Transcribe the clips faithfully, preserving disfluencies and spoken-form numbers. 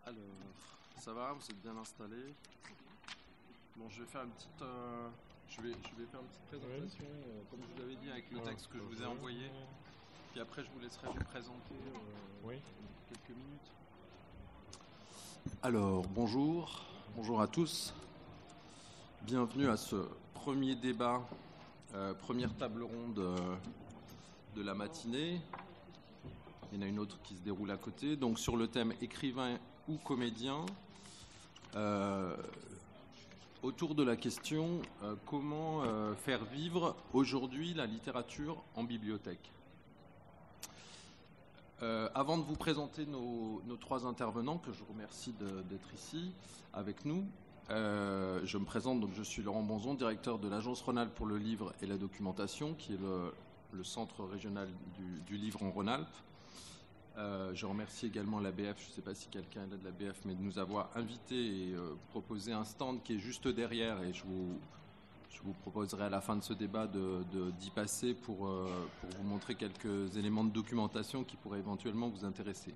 Alors, ça va, vous êtes bien installés? Bon, je vais faire une petite, euh, je vais, je vais faire une petite présentation, euh, comme je vous l'avais dit, avec le texte que je vous ai envoyé. Puis après, je vous laisserai vous présenter euh, Oui. quelques minutes. Alors, bonjour, bonjour à tous. Bienvenue à ce premier débat, euh, première table ronde euh, de la matinée. Il y en a une autre qui se déroule à côté. Donc, sur le thème écrivain ou comédien, euh, autour de la question euh, comment euh, faire vivre aujourd'hui la littérature en bibliothèque. Euh, avant de vous présenter nos, nos trois intervenants, que je remercie de, d'être ici avec nous, euh, je me présente, donc je suis Laurent Bonzon, directeur de l'Agence Rhône-Alpes pour le livre et la documentation, qui est le, le centre régional du, du livre en Rhône-Alpes. Euh, je remercie également l'A B F, je ne sais pas si quelqu'un est là de l'A B F, mais de nous avoir invités et euh, proposé un stand qui est juste derrière, et je vous, je vous proposerai à la fin de ce débat de, de, d'y passer pour, euh, pour vous montrer quelques éléments de documentation qui pourraient éventuellement vous intéresser.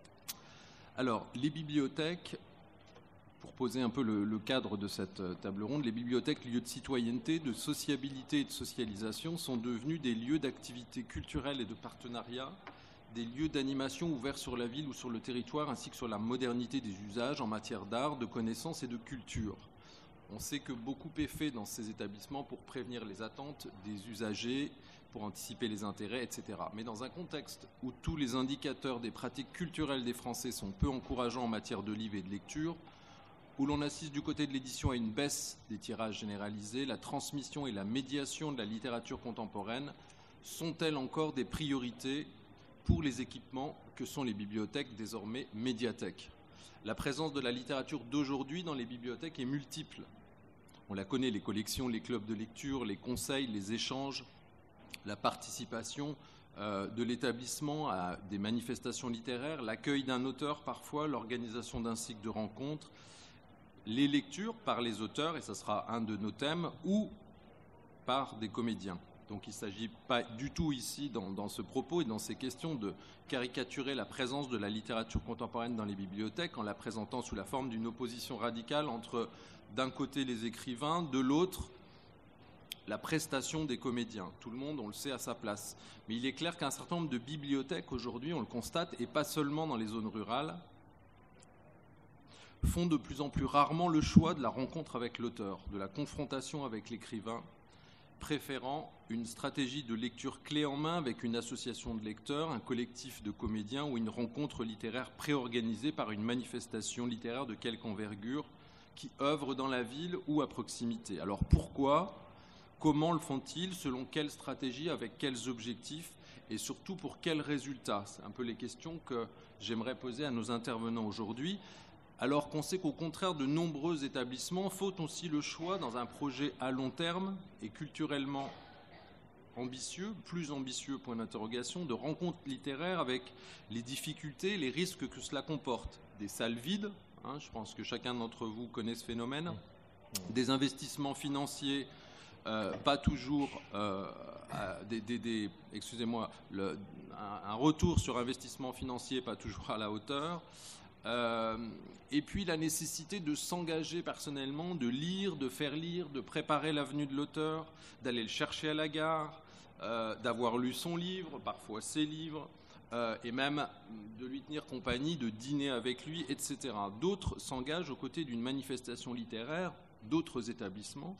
Alors, les bibliothèques, pour poser un peu le, le cadre de cette table ronde, les bibliothèques, lieux de citoyenneté, de sociabilité et de socialisation, sont devenus des lieux d'activité culturelle et de partenariat, des lieux d'animation ouverts sur la ville ou sur le territoire, ainsi que sur la modernité des usages en matière d'art, de connaissances et de culture. On sait que beaucoup est fait dans ces établissements pour prévenir les attentes des usagers, pour anticiper les intérêts, et cetera. Mais dans un contexte où tous les indicateurs des pratiques culturelles des Français sont peu encourageants en matière de livres et de lecture, où l'on assiste du côté de l'édition à une baisse des tirages généralisés, la transmission et la médiation de la littérature contemporaine sont-elles encore des priorités pour les équipements que sont les bibliothèques, désormais médiathèques? La présence de la littérature d'aujourd'hui dans les bibliothèques est multiple. On la connaît, les collections, les clubs de lecture, les conseils, les échanges, la participation euh, de l'établissement à des manifestations littéraires, l'accueil d'un auteur parfois, l'organisation d'un cycle de rencontres, les lectures par les auteurs, et ça sera un de nos thèmes, ou par des comédiens. Donc il ne s'agit pas du tout ici, dans, dans ce propos et dans ces questions, de caricaturer la présence de la littérature contemporaine dans les bibliothèques en la présentant sous la forme d'une opposition radicale entre, d'un côté, les écrivains, de l'autre, la prestation des comédiens. Tout le monde, on le sait, à sa place. Mais il est clair qu'un certain nombre de bibliothèques, aujourd'hui, on le constate, et pas seulement dans les zones rurales, font de plus en plus rarement le choix de la rencontre avec l'auteur, de la confrontation avec l'écrivain, préférant une stratégie de lecture clé en main avec une association de lecteurs, un collectif de comédiens ou une rencontre littéraire préorganisée par une manifestation littéraire de quelque envergure qui œuvre dans la ville ou à proximité. Alors pourquoi ? Comment le font-ils ? Selon quelle stratégie ? Avec quels objectifs ? Et surtout pour quels résultats ? C'est un peu les questions que j'aimerais poser à nos intervenants aujourd'hui. Alors qu'on sait qu'au contraire de nombreux établissements font aussi le choix, dans un projet à long terme et culturellement ambitieux, plus ambitieux, point d'interrogation, de rencontres littéraires avec les difficultés, les risques que cela comporte. Des salles vides, hein, je pense que chacun d'entre vous connaît ce phénomène, des investissements financiers euh, pas toujours, euh, des, des, des, excusez-moi, le, un, un retour sur investissement financier pas toujours à la hauteur. Euh, et puis la nécessité de s'engager personnellement, de lire, de faire lire, de préparer la venue de l'auteur, d'aller le chercher à la gare, euh, d'avoir lu son livre, parfois ses livres, euh, et même de lui tenir compagnie, de dîner avec lui, et cetera. D'autres s'engagent aux côtés d'une manifestation littéraire, d'autres établissements,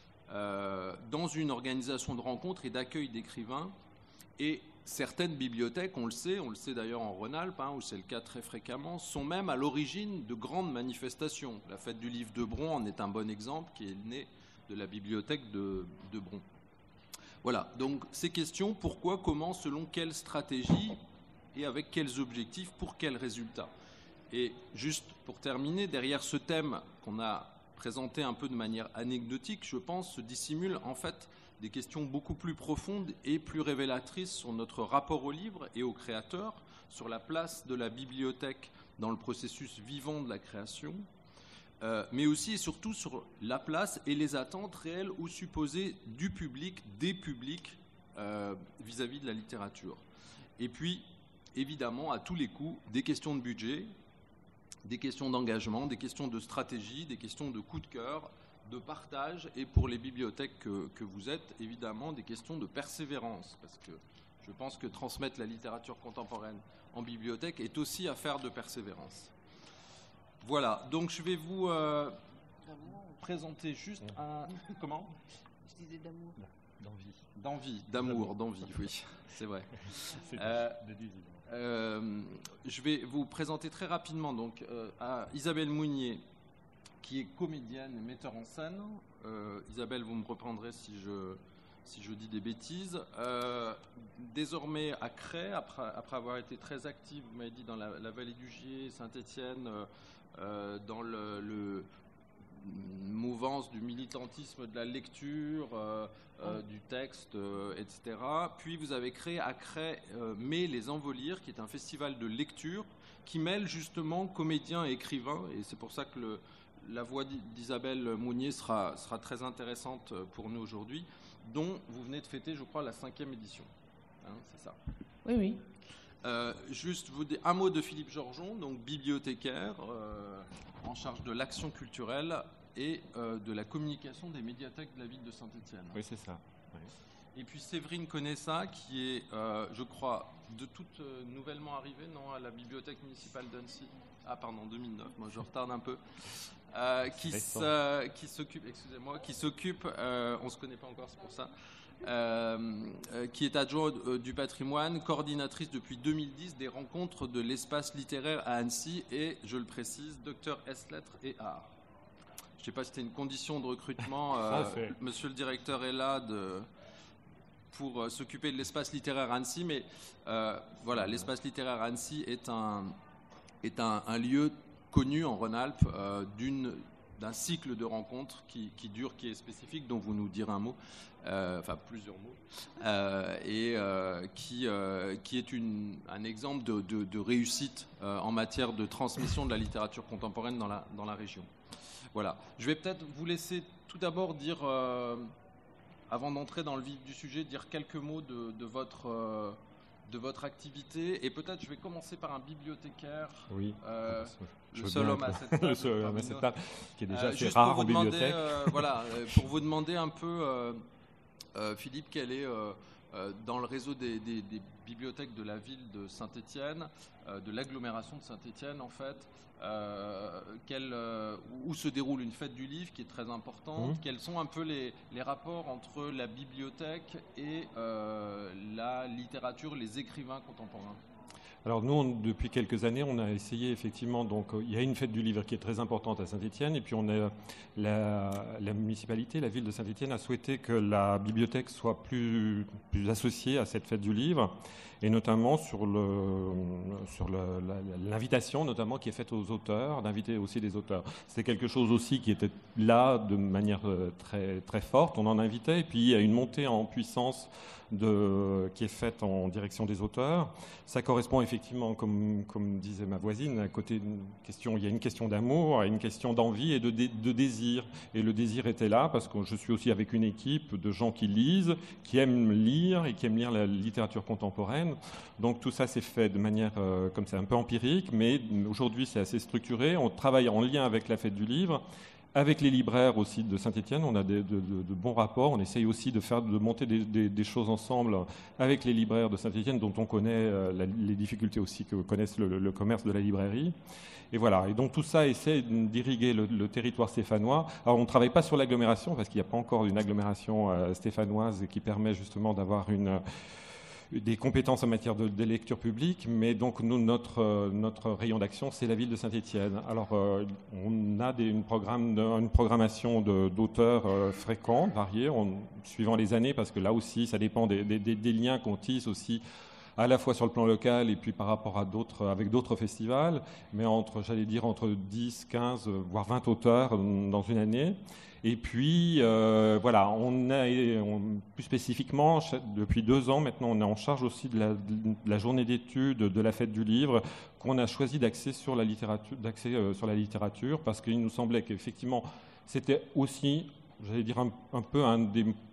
euh, dans une organisation de rencontres et d'accueil d'écrivains, et certaines bibliothèques, on le sait, on le sait d'ailleurs en Rhône-Alpes, hein, où c'est le cas très fréquemment, sont même à l'origine de grandes manifestations. La fête du livre de Bron en est un bon exemple, qui est née de la bibliothèque de, de Bron. Voilà, donc ces questions, pourquoi, comment, selon quelle stratégie et avec quels objectifs, pour quels résultats. Et juste pour terminer, derrière ce thème qu'on a présenté un peu de manière anecdotique, je pense, se dissimule en fait des questions beaucoup plus profondes et plus révélatrices sur notre rapport au livre et au créateur, sur la place de la bibliothèque dans le processus vivant de la création, euh, mais aussi et surtout sur la place et les attentes réelles ou supposées du public, des publics, euh, vis-à-vis de la littérature. Et puis, évidemment, à tous les coups, des questions de budget, des questions d'engagement, des questions de stratégie, des questions de coup de cœur, de partage, et pour les bibliothèques que, que vous êtes, évidemment, des questions de persévérance, parce que je pense que transmettre la littérature contemporaine en bibliothèque est aussi affaire de persévérance. Voilà, donc je vais vous euh, présenter juste un... Comment ? Je disais d'amour. D'envie. D'envie, d'amour, d'envie, oui, c'est vrai. C'est euh, de désir. Euh, je vais vous présenter très rapidement donc, euh, à Isabelle Mounier, qui est comédienne et metteur en scène. Euh, Isabelle, vous me reprendrez si je, si je dis des bêtises. Euh, désormais à Cray, après, après avoir été très active, vous m'avez dit, dans la, la vallée du Gier, Saint-Étienne, euh, euh, dans le, le mouvance du militantisme de la lecture, euh, euh, du texte, euh, et cetera. Puis vous avez créé à Cray euh, Mai les Envolires, qui est un festival de lecture qui mêle justement comédiens et écrivains, et c'est pour ça que le, la voix d'Isabelle Mounier sera, sera très intéressante pour nous aujourd'hui, dont vous venez de fêter, je crois, la cinquième édition. Hein, c'est ça. Oui, oui. Euh, juste vous dire un mot de Philippe Georgeon, donc bibliothécaire euh, en charge de l'action culturelle et euh, de la communication des médiathèques de la ville de Saint-Étienne. Oui, c'est ça. Oui. Et puis Séverine Conessa, qui est, euh, je crois, de toute euh, nouvellement arrivée, non, à la bibliothèque municipale d'Annecy. Ah, pardon, deux mille neuf, moi je retarde un peu. Euh, qui, qui s'occupe, excusez-moi, qui s'occupe, euh, on ne se connaît pas encore, c'est pour ça, euh, euh, qui est adjointe euh, du patrimoine, coordinatrice depuis deux mille dix des rencontres de l'espace littéraire à Annecy et, je le précise, docteur ès lettres et arts. Je ne sais pas si c'était une condition de recrutement. Euh, monsieur le directeur est là de, pour euh, s'occuper de l'espace littéraire à Annecy, mais euh, voilà, l'espace littéraire à Annecy est un, est un, un lieu connu en Rhône-Alpes euh, d'une, d'un cycle de rencontres qui, qui dure, qui est spécifique, dont vous nous direz un mot, euh, enfin plusieurs mots, euh, et euh, qui, euh, qui est une, un exemple de, de, de réussite euh, en matière de transmission de la littérature contemporaine dans la, dans la région. Voilà. Je vais peut-être vous laisser tout d'abord dire, euh, avant d'entrer dans le vif du sujet, dire quelques mots de, de votre... Euh, de votre activité, et peut-être je vais commencer par un bibliothécaire, oui, euh, le seul homme à cette table, le seul homme à cette table, qui est déjà euh, assez rare en demander, bibliothèque. Euh, voilà, pour vous demander un peu, euh, euh, Philippe, quel est euh, euh, dans le réseau des, des, des bibliothèques de la ville de Saint-Étienne, euh, de l'agglomération de Saint-Étienne en fait, euh, quel, euh, où se déroule une fête du livre qui est très importante, mmh. Quels sont un peu les, les rapports entre la bibliothèque et euh, la littérature, les écrivains contemporains? Alors nous, on, depuis quelques années, on a essayé effectivement, donc il y a une fête du livre qui est très importante à Saint-Étienne, et puis on a la, la municipalité, la ville de Saint-Étienne a souhaité que la bibliothèque soit plus, plus associée à cette fête du livre, et notamment sur, le, sur le, la, l'invitation notamment qui est faite aux auteurs, d'inviter aussi des auteurs. C'est quelque chose aussi qui était là de manière très, très forte, on en invitait, et puis il y a une montée en puissance de, qui est faite en direction des auteurs. Ça correspond effectivement, comme, comme disait ma voisine, à côté d'une question, il y a une question d'amour, une question d'envie et de, de, de désir. Et le désir était là parce que je suis aussi avec une équipe de gens qui lisent, qui aiment lire et qui aiment lire la littérature contemporaine. Donc tout ça s'est fait de manière euh, comme ça un peu empirique, mais aujourd'hui c'est assez structuré. On travaille en lien avec la fête du livre. Avec les libraires aussi de Saint-Étienne, on a des, de, de, de bons rapports. On essaye aussi de, faire, de monter des, des, des choses ensemble avec les libraires de Saint-Étienne, dont on connaît euh, la, les difficultés aussi que connaissent le, le commerce de la librairie. Et voilà. Et donc tout ça essaie d'irriguer le, le territoire stéphanois. Alors on ne travaille pas sur l'agglomération parce qu'il n'y a pas encore une agglomération euh, stéphanoise qui permet justement d'avoir une... des compétences en matière de, de lecture publique, mais donc nous, notre, euh, notre rayon d'action, c'est la ville de Saint-Étienne. Alors, euh, on a des, une, programme de, une programmation de, d'auteurs euh, fréquents, variés, on, suivant les années, parce que là aussi, ça dépend des, des, des liens qu'on tisse aussi, à la fois sur le plan local et puis par rapport à d'autres, avec d'autres festivals, mais entre, j'allais dire, entre dix, quinze, voire vingt auteurs dans une année. Et puis, euh, voilà, on a, on, plus spécifiquement, depuis deux ans maintenant, on est en charge aussi de la, de la journée d'études de la fête du livre, qu'on a choisi d'axer sur la littérature, d'axer euh, sur la littérature, parce qu'il nous semblait qu'effectivement, c'était aussi, j'allais dire, un, un peu un des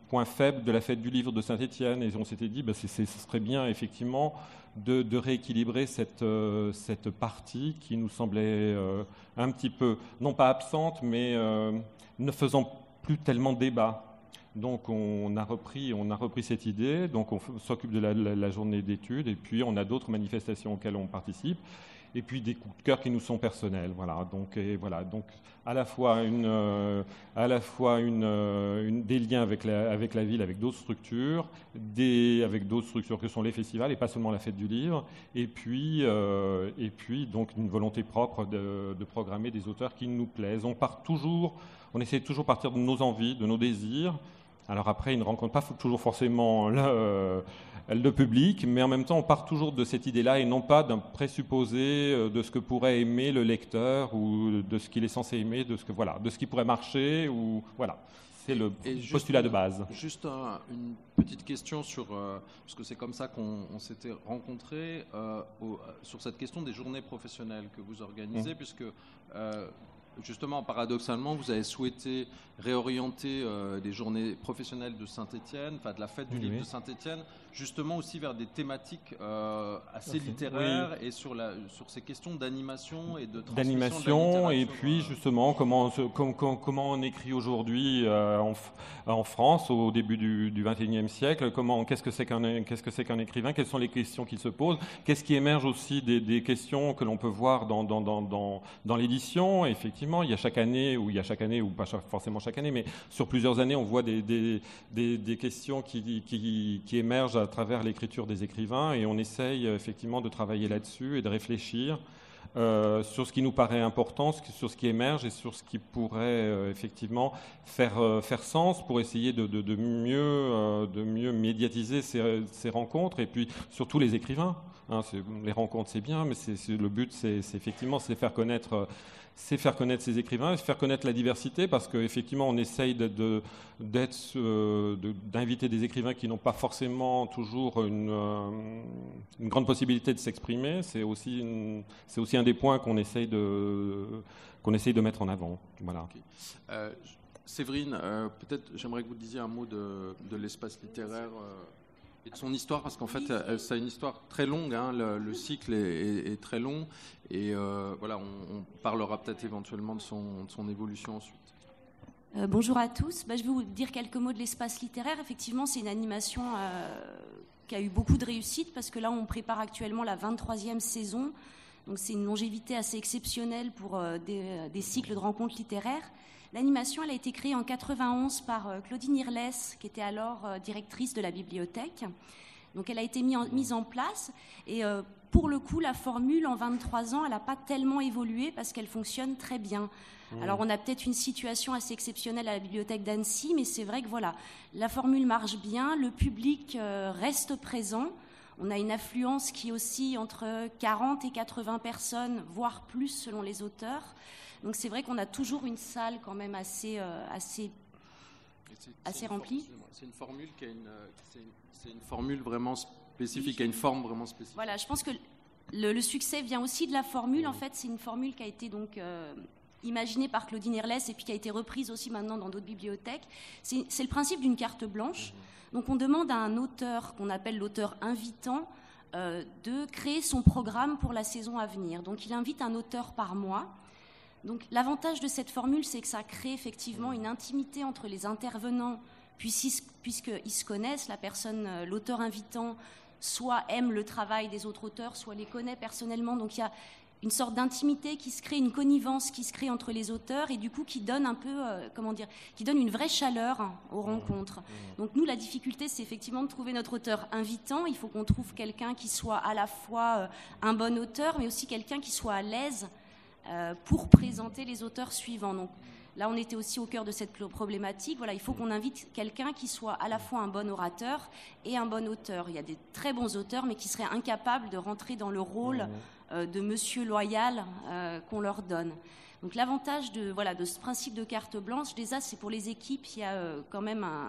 point faible de la fête du livre de Saint-Étienne. Et on s'était dit, bah, c'est, c'est, ce serait bien effectivement de, de rééquilibrer cette, euh, cette partie qui nous semblait euh, un petit peu, non pas absente, mais euh, ne faisant plus tellement débat. Donc on a repris, on a repris cette idée, donc on s'occupe de la, la, la journée d'études, et puis on a d'autres manifestations auxquelles on participe, et puis des coups de cœur qui nous sont personnels. Voilà. Donc, et voilà. Donc à la fois, une, euh, à la fois une, euh, une, des liens avec la, avec la ville, avec d'autres structures, des, avec d'autres structures que sont les festivals, et pas seulement la fête du livre, et puis, euh, et puis donc une volonté propre de, de programmer des auteurs qui nous plaisent. On part toujours, on essaie de toujours partir de nos envies, de nos désirs. Alors après, ils ne rencontrent pas toujours forcément le, euh, le public, mais en même temps, on part toujours de cette idée-là et non pas d'un présupposé de ce que pourrait aimer le lecteur ou de ce qu'il est censé aimer, de ce que voilà, de ce qui pourrait marcher ou voilà. C'est le et postulat juste, de base. Juste un, une petite question sur, euh, parce que c'est comme ça qu'on on s'était rencontrés, euh, au, sur cette question des journées professionnelles que vous organisez, mmh. puisque euh, justement, paradoxalement, vous avez souhaité réorienter euh, les journées professionnelles de Saint-Étienne, enfin de la fête du oui, livre oui. de Saint-Étienne, justement aussi vers des thématiques euh, assez okay. littéraires oui. et sur, la, sur ces questions d'animation et de transmission d'animation, de la et puis euh... justement comment, comment, comment on écrit aujourd'hui euh, en, en France au début du, du vingt et unième siècle, comment, qu'est-ce que c'est qu'un, qu'est-ce que c'est qu'un écrivain, quelles sont les questions qu'il se pose, qu'est-ce qui émerge aussi des, des questions que l'on peut voir dans, dans, dans, dans, dans l'édition. Et effectivement, il y a chaque année, ou il y a chaque année, ou pas forcément chaque année, mais sur plusieurs années, on voit des, des, des, des questions qui, qui, qui émergent à travers l'écriture des écrivains, et on essaye effectivement de travailler là-dessus et de réfléchir euh, sur ce qui nous paraît important, sur ce qui émerge et sur ce qui pourrait euh, effectivement faire, euh, faire sens pour essayer de, de, de, mieux, euh, de mieux médiatiser ces, ces rencontres, et puis surtout les écrivains. Hein, c'est, les rencontres, c'est bien, mais c'est, c'est, le but, c'est, c'est effectivement c'est faire connaître... Euh, c'est faire connaître ces écrivains, faire connaître la diversité, parce qu'effectivement, on essaye de, de, d'être, euh, de, d'inviter des écrivains qui n'ont pas forcément toujours une, euh, une grande possibilité de s'exprimer. C'est aussi, une, c'est aussi un des points qu'on essaye de, qu'on essaye de mettre en avant. Voilà. Okay. Euh, Séverine, euh, peut-être j'aimerais que vous disiez un mot de, de l'espace littéraire euh, et de son histoire, parce qu'en fait, elle, ça a une histoire très longue, hein, le, le cycle est, est, est très long, et euh, voilà, on, on parlera peut-être éventuellement de son, de son évolution ensuite. Euh, bonjour à tous. Bah, je vais vous dire quelques mots de l'espace littéraire. Effectivement, c'est une animation euh, qui a eu beaucoup de réussite, parce que là, on prépare actuellement la vingt-troisième saison, donc c'est une longévité assez exceptionnelle pour euh, des, des cycles de rencontres littéraires. L'animation, elle a été créée en quatre-vingt-onze par euh, Claudine Irlès, qui était alors euh, directrice de la bibliothèque. Donc elle a été mis en, mise en place, et euh, pour le coup, la formule en vingt-trois ans, elle n'a pas tellement évolué parce qu'elle fonctionne très bien. Mmh. Alors on a peut-être une situation assez exceptionnelle à la bibliothèque d'Annecy, mais c'est vrai que voilà, la formule marche bien, le public euh, reste présent. On a une affluence qui oscille entre quarante et quatre-vingts personnes, voire plus selon les auteurs. Donc c'est vrai qu'on a toujours une salle quand même assez, euh, assez, c'est, assez c'est remplie. For, c'est une formule qui a une, c'est une, c'est une formule vraiment spécifique, qui a une forme vraiment spécifique. Voilà, je pense que le, le succès vient aussi de la formule. Mmh. En fait, c'est une formule qui a été donc euh, imaginée par Claudine Irlès et puis qui a été reprise aussi maintenant dans d'autres bibliothèques. C'est, c'est le principe d'une carte blanche. Mmh. Donc on demande à un auteur qu'on appelle l'auteur invitant euh, de créer son programme pour la saison à venir. Donc il invite un auteur par mois. Donc l'avantage de cette formule, c'est que ça crée effectivement une intimité entre les intervenants, puisqu'ils se connaissent, la personne, l'auteur invitant, soit aime le travail des autres auteurs, soit les connaît personnellement. Donc il y a une sorte d'intimité qui se crée, une connivence qui se crée entre les auteurs, et du coup qui donne un peu, euh, comment dire, qui donne une vraie chaleur aux rencontres. Donc nous, la difficulté, c'est effectivement de trouver notre auteur invitant. Il faut qu'on trouve quelqu'un qui soit à la fois euh, un bon auteur, mais aussi quelqu'un qui soit à l'aise Euh, pour présenter les auteurs suivants. Donc, là, on était aussi au cœur de cette problématique. Voilà, il faut qu'on invite quelqu'un qui soit à la fois un bon orateur et un bon auteur. Il y a des très bons auteurs, mais qui seraient incapables de rentrer dans le rôle euh, de monsieur loyal euh, qu'on leur donne. Donc, l'avantage de, voilà, de ce principe de carte blanche, déjà, c'est pour les équipes, il y a euh, quand même un...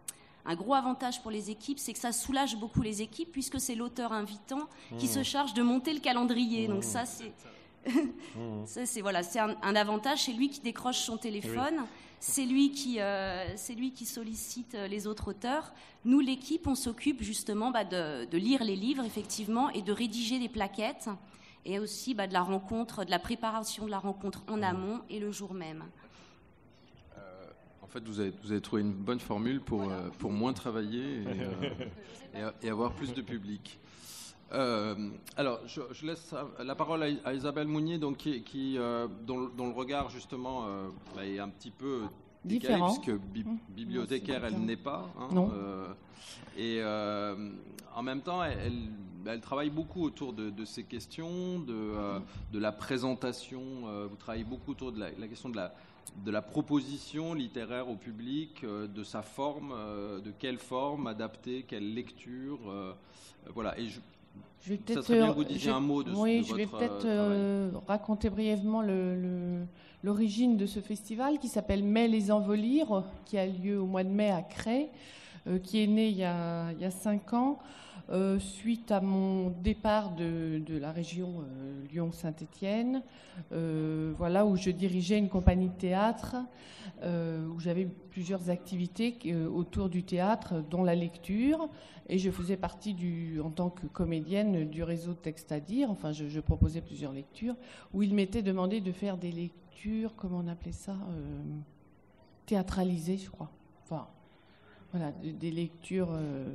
Un gros avantage pour les équipes, c'est que ça soulage beaucoup les équipes, puisque c'est l'auteur invitant qui mmh. se charge de monter le calendrier. Mmh. Donc ça, c'est... Ça, c'est, voilà, c'est un, un avantage, c'est lui qui décroche son téléphone. Oui. c'est lui qui, euh, c'est lui qui sollicite les autres auteurs. Nous, l'équipe, on s'occupe justement bah, de, de lire les livres, effectivement, et de rédiger des plaquettes, et aussi bah, de la rencontre, de la préparation de la rencontre en amont et le jour même. Euh, en fait, vous avez, vous avez trouvé une bonne formule pour, euh, pour moins travailler et, euh, et, et avoir plus de public. Euh, alors, je, je laisse la parole à, à Isabelle Mounier, donc, qui, qui, euh, dont, dont le regard, justement, euh, bah, est un petit peu décalé, différent, puisque bi- bibliothécaire, non, elle n'est pas. Hein, non. Euh, et euh, en même temps, elle, elle travaille beaucoup autour de, de ces questions, de, euh, de la présentation. Euh, vous travaillez beaucoup autour de la, la question de la, de la proposition littéraire au public, euh, de sa forme, euh, de quelle forme adapter, quelle lecture. Euh, voilà. Et je, Je vais ça serait bien que vous disiez je, un mot de, oui, de je votre vais peut-être euh, euh, raconter brièvement le, le, l'origine de ce festival qui s'appelle Mai les Envolires, qui a lieu au mois de mai à Crest, euh, qui est né il y a, il y a cinq ans, euh, suite à mon départ de, de la région euh, Lyon-Saint-Étienne, euh, voilà, où je dirigeais une compagnie de théâtre, euh, où j'avais plusieurs activités euh, autour du théâtre, dont la lecture. Et je faisais partie, du, en tant que comédienne, du réseau de Texte à dire. Enfin, je, je proposais plusieurs lectures, où il m'était demandé de faire des lectures, comment on appelait ça, euh, théâtralisées, je crois. Enfin, voilà, des, des lectures... Euh,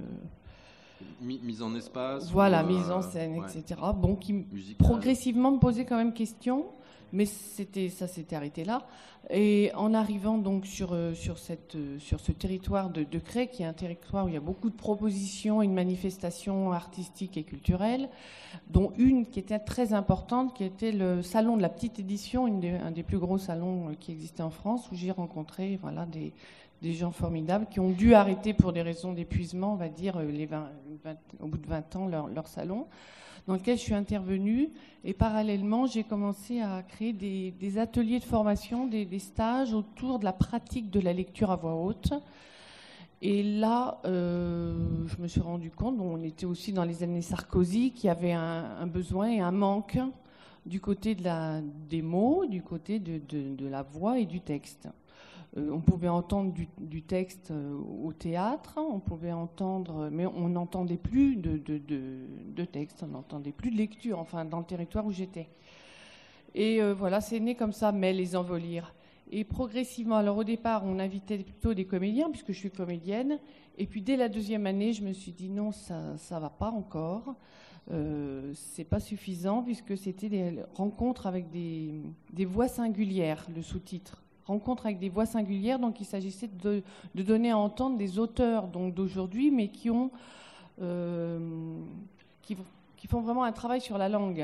mise en espace. Voilà, ou, mise euh, en scène, ouais. et cetera. Bon, qui Musical. progressivement me posait quand même question, mais c'était, ça s'était arrêté là. Et en arrivant donc sur, sur, cette, sur ce territoire de, de Crest, qui est un territoire où il y a beaucoup de propositions et de manifestations artistiques et culturelles, dont une qui était très importante, qui était le salon de la petite édition, une des, un des plus gros salons qui existait en France, où j'ai rencontré voilà, des, des gens formidables qui ont dû arrêter pour des raisons d'épuisement, on va dire, les vingt, vingt, au bout de vingt ans, leur, leur salon, dans lequel je suis intervenue. Et parallèlement, j'ai commencé à créer des, des ateliers de formation, des, des stages autour de la pratique de la lecture à voix haute. Et là, euh, je me suis rendu compte, bon, on était aussi dans les années Sarkozy, qu'il y avait un, un besoin et un manque du côté de la, des mots, du côté de, de, de la voix et du texte. Euh, on pouvait entendre du, du texte euh, au théâtre, on pouvait entendre, mais on n'entendait plus de, de, de, de texte, on n'entendait plus de lecture, enfin dans le territoire où j'étais. Et euh, voilà, c'est né comme ça, mais les Envolires. Et progressivement, alors au départ, on invitait plutôt des comédiens, puisque je suis comédienne, et puis dès la deuxième année, je me suis dit non, ça ça va pas encore, euh, c'est pas suffisant, puisque c'était des rencontres avec des, des voix singulières, le sous-titre. Rencontre avec des voix singulières, donc il s'agissait de, de donner à entendre des auteurs donc d'aujourd'hui, mais qui ont euh, qui, qui font vraiment un travail sur la langue,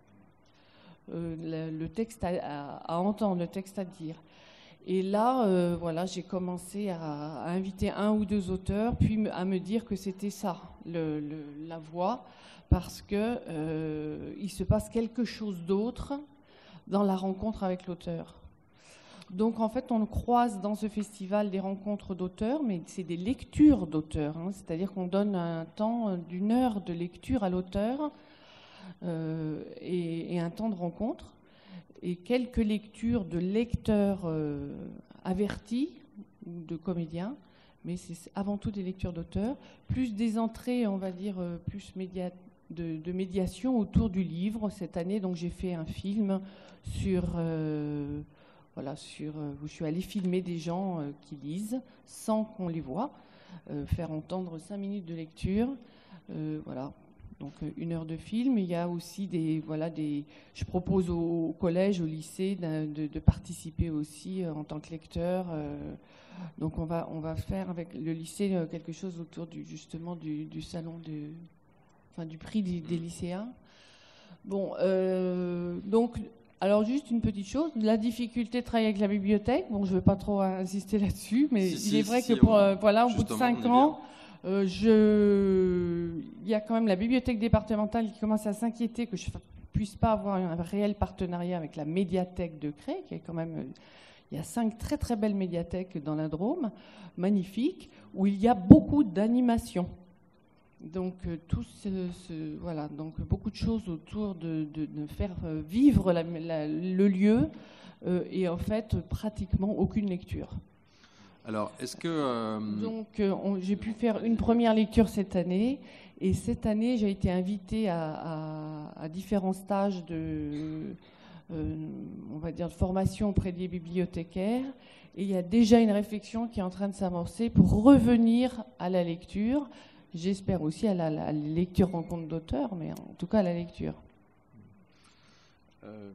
euh, le, le texte à, à, à entendre, le texte à dire. Et là, euh, voilà, j'ai commencé à, à inviter un ou deux auteurs, puis à me dire que c'était ça, le, le, la voix, parce que euh, il se passe quelque chose d'autre dans la rencontre avec l'auteur. Donc, en fait, on croise dans ce festival des rencontres d'auteurs, mais c'est des lectures d'auteurs. Hein, c'est-à-dire qu'on donne un temps d'une heure de lecture à l'auteur euh, et, et un temps de rencontre. Et quelques lectures de lecteurs euh, avertis, ou de comédiens, mais c'est avant tout des lectures d'auteurs, plus des entrées, on va dire, plus média de, de médiation autour du livre. Cette année, donc, j'ai fait un film sur... Euh, Voilà, sur, où je suis allée filmer des gens euh, qui lisent sans qu'on les voie, euh, faire entendre cinq minutes de lecture, euh, voilà. Donc une heure de film. Il y a aussi des, voilà, des. Je propose au, au collège, au lycée, de, de participer aussi euh, en tant que lecteur. Euh, donc on va, on va faire avec le lycée euh, quelque chose autour du, justement du, du salon de, enfin du prix des, des lycéens. Bon, euh, donc. Alors, juste une petite chose, la difficulté de travailler avec la bibliothèque, bon, je ne veux pas trop insister là-dessus, mais si, il si, est vrai si, que pour, on, euh, voilà, au bout de cinq ans, euh, je... il y a quand même la bibliothèque départementale qui commence à s'inquiéter que je ne puisse pas avoir un réel partenariat avec la médiathèque de Crest, qui est quand même... Il y a cinq très très belles médiathèques dans la Drôme, magnifiques, où il y a beaucoup d'animations. Donc, euh, tout ce, ce, voilà, donc beaucoup de choses autour de, de, de faire vivre la, la, le lieu euh, et en fait pratiquement aucune lecture. Alors, est-ce que... Euh... Donc, euh, on, j'ai pu faire une première lecture cette année. Et cette année, j'ai été invitée à, à, à différents stages de, euh, on va dire, de formation auprès des bibliothécaires. Et il y a déjà une réflexion qui est en train de s'amorcer pour revenir à la lecture. J'espère aussi à la, la lecture rencontre d'auteurs, mais en tout cas à la lecture. Euh...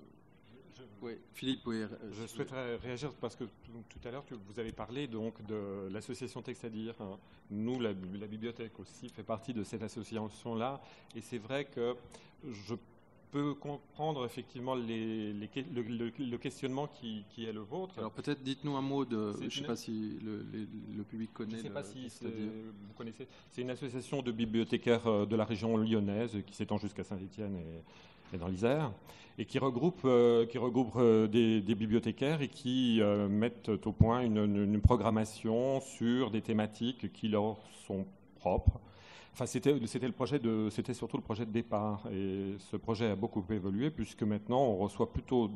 Oui, Philippe, oui. Je, je souhaiterais réagir parce que tout, tout à l'heure, tu, vous avez parlé donc de l'association Texte à dire. Nous, la, la bibliothèque aussi fait partie de cette association-là. Et c'est vrai que je peux comprendre effectivement les, les, le, le, le questionnement qui, qui est le vôtre. Alors peut-être dites-nous un mot de... Je ne sais une... pas si le, le, le public connaît. Je ne sais le, pas si vous connaissez. C'est une association de bibliothécaires de la région lyonnaise qui s'étend jusqu'à Saint-Étienne et, et dans l'Isère, et qui regroupe, euh, qui regroupe euh, des, des bibliothécaires et qui euh, mettent au point une, une, une programmation sur des thématiques qui leur sont propres. Enfin, c'était, c'était, le projet de, c'était surtout le projet de départ. Et ce projet a beaucoup évolué puisque maintenant, on reçoit plutôt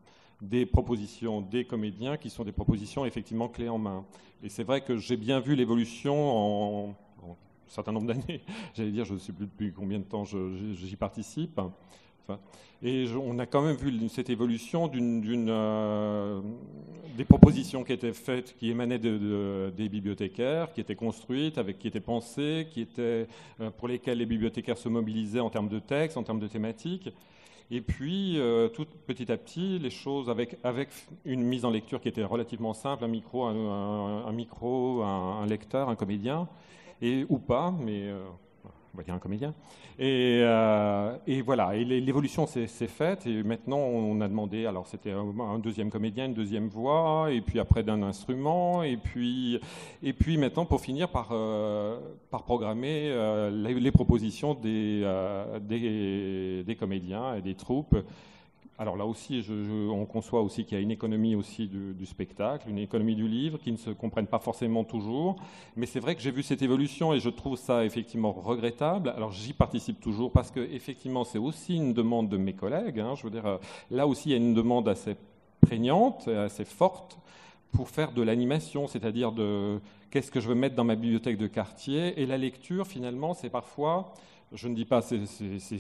des propositions des comédiens qui sont des propositions effectivement clés en main. Et c'est vrai que j'ai bien vu l'évolution en, en un certain nombre d'années. J'allais dire, je ne sais plus depuis combien de temps je, j'y participe. Enfin, et je, on a quand même vu cette évolution d'une, d'une, euh, des propositions qui étaient faites, qui émanaient de, de, des bibliothécaires, qui étaient construites, avec, qui étaient pensées, qui étaient, euh, pour lesquelles les bibliothécaires se mobilisaient en termes de textes, en termes de thématiques. Et puis, euh, tout petit à petit, les choses avec, avec une mise en lecture qui était relativement simple, un micro, un, un, un micro, un, un lecteur, un comédien, et, ou pas, mais... Euh, on va dire un comédien. Et, euh, et voilà, et l'évolution s'est, s'est faite, et maintenant on a demandé, alors c'était un deuxième comédien, une deuxième voix, et puis après d'un instrument, et puis, et puis maintenant pour finir par, euh, par programmer euh, les, les propositions des, euh, des, des comédiens et des troupes. Alors là aussi, je, je, on conçoit aussi qu'il y a une économie aussi du, du spectacle, une économie du livre, qui ne se comprennent pas forcément toujours. Mais c'est vrai que j'ai vu cette évolution et je trouve ça effectivement regrettable. Alors j'y participe toujours parce que effectivement, c'est aussi une demande de mes collègues. Hein, je veux dire, là aussi, il y a une demande assez prégnante, assez forte pour faire de l'animation, c'est-à-dire de qu'est-ce que je veux mettre dans ma bibliothèque de quartier. Et la lecture, finalement, c'est parfois... Je ne dis pas c'est, c'est, c'est,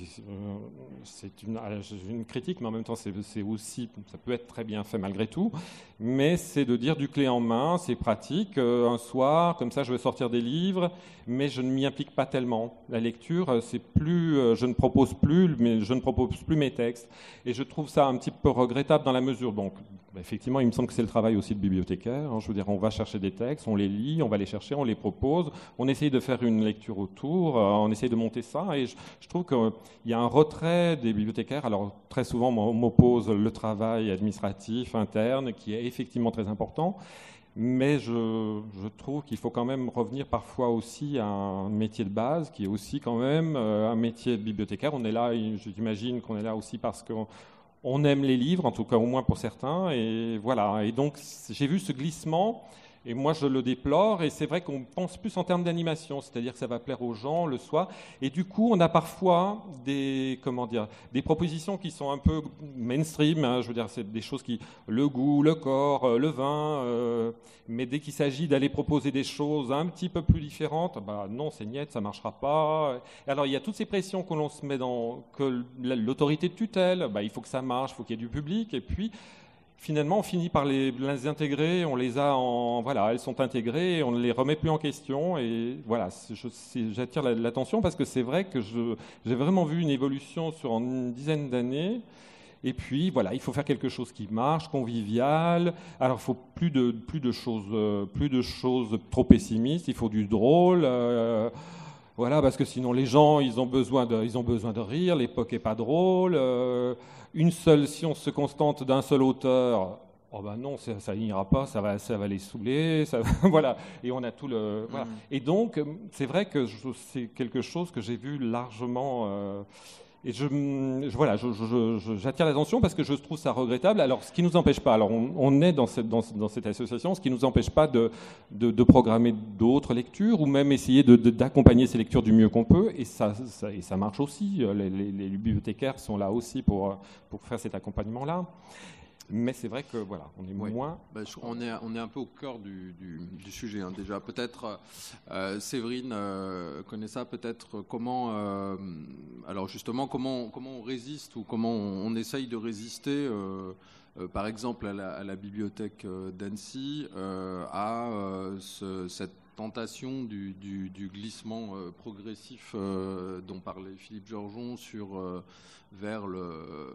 c'est une, une critique, mais en même temps c'est, c'est aussi, ça peut être très bien fait malgré tout, mais c'est de dire du clé en main, c'est pratique, euh, un soir, comme ça je vais sortir des livres, mais je ne m'y implique pas tellement. La lecture, c'est plus, euh, je ne propose plus, mais je ne propose plus mes textes, et je trouve ça un petit peu regrettable dans la mesure, donc effectivement il me semble que c'est le travail aussi de bibliothécaire, hein, je veux dire on va chercher des textes, on les lit, on va les chercher, on les propose, on essaye de faire une lecture autour, euh, on essaye de monter ça. Et je, je trouve qu'il y a un retrait des bibliothécaires. Alors, très souvent, on m'oppose le travail administratif interne, qui est effectivement très important. Mais je, je trouve qu'il faut quand même revenir parfois aussi à un métier de base, qui est aussi quand même un métier de bibliothécaire. On est là, j'imagine qu'on est là aussi parce qu'on on aime les livres, en tout cas au moins pour certains. Et voilà. Et donc, j'ai vu ce glissement. Et moi, je le déplore, et c'est vrai qu'on pense plus en termes d'animation, c'est-à-dire que ça va plaire aux gens le soir. Et du coup, on a parfois des, comment dire, des propositions qui sont un peu mainstream, hein, je veux dire, c'est des choses qui, le goût, le corps, le vin, euh, mais dès qu'il s'agit d'aller proposer des choses un petit peu plus différentes, bah non, c'est niette, ça marchera pas. Alors, il y a toutes ces pressions que l'on se met dans, que l'autorité de tutelle, bah, il faut que ça marche, il faut qu'il y ait du public, et puis... Finalement, on finit par les, les intégrer, on les a en... Voilà, elles sont intégrées, on ne les remet plus en question. Et voilà, je, j'attire l'attention parce que c'est vrai que je, j'ai vraiment vu une évolution sur une dizaine d'années. Et puis, voilà, il faut faire quelque chose qui marche, convivial. Alors, il faut plus de, plus de choses, plus de choses trop pessimistes, il faut du drôle. Euh, Voilà, parce que sinon les gens, ils ont besoin de, ils ont besoin de rire, l'époque est pas drôle. Euh, une seule science constante d'un seul auteur, oh ben non, ça, ça n'ira pas, ça va, ça va les saouler, ça, voilà. Et on a tout le, voilà. Mmh. Et donc, c'est vrai que je, c'est quelque chose que j'ai vu largement. Euh, Et je, je, voilà, je, je, je, j'attire l'attention parce que je trouve ça regrettable. Alors, ce qui ne nous empêche pas, alors on, on est dans cette, dans, dans cette association, ce qui ne nous empêche pas de, de, de programmer d'autres lectures ou même essayer de, de, d'accompagner ces lectures du mieux qu'on peut. Et ça, ça, et ça marche aussi. Les, les, les bibliothécaires sont là aussi pour, pour faire cet accompagnement-là. Mais c'est vrai que voilà, on est oui. moins. Ben, je, on est on est un peu au cœur du, du, du sujet hein, déjà. Peut-être euh, Séverine euh, connaît ça. Peut-être comment. Euh, alors justement, comment comment on résiste ou comment on, on essaye de résister. Euh, euh, par exemple, à la, à la bibliothèque d'Annecy, euh, à euh, ce, cette tentation du, du, du glissement euh, progressif euh, dont parlait Philippe Georgeon sur euh, vers le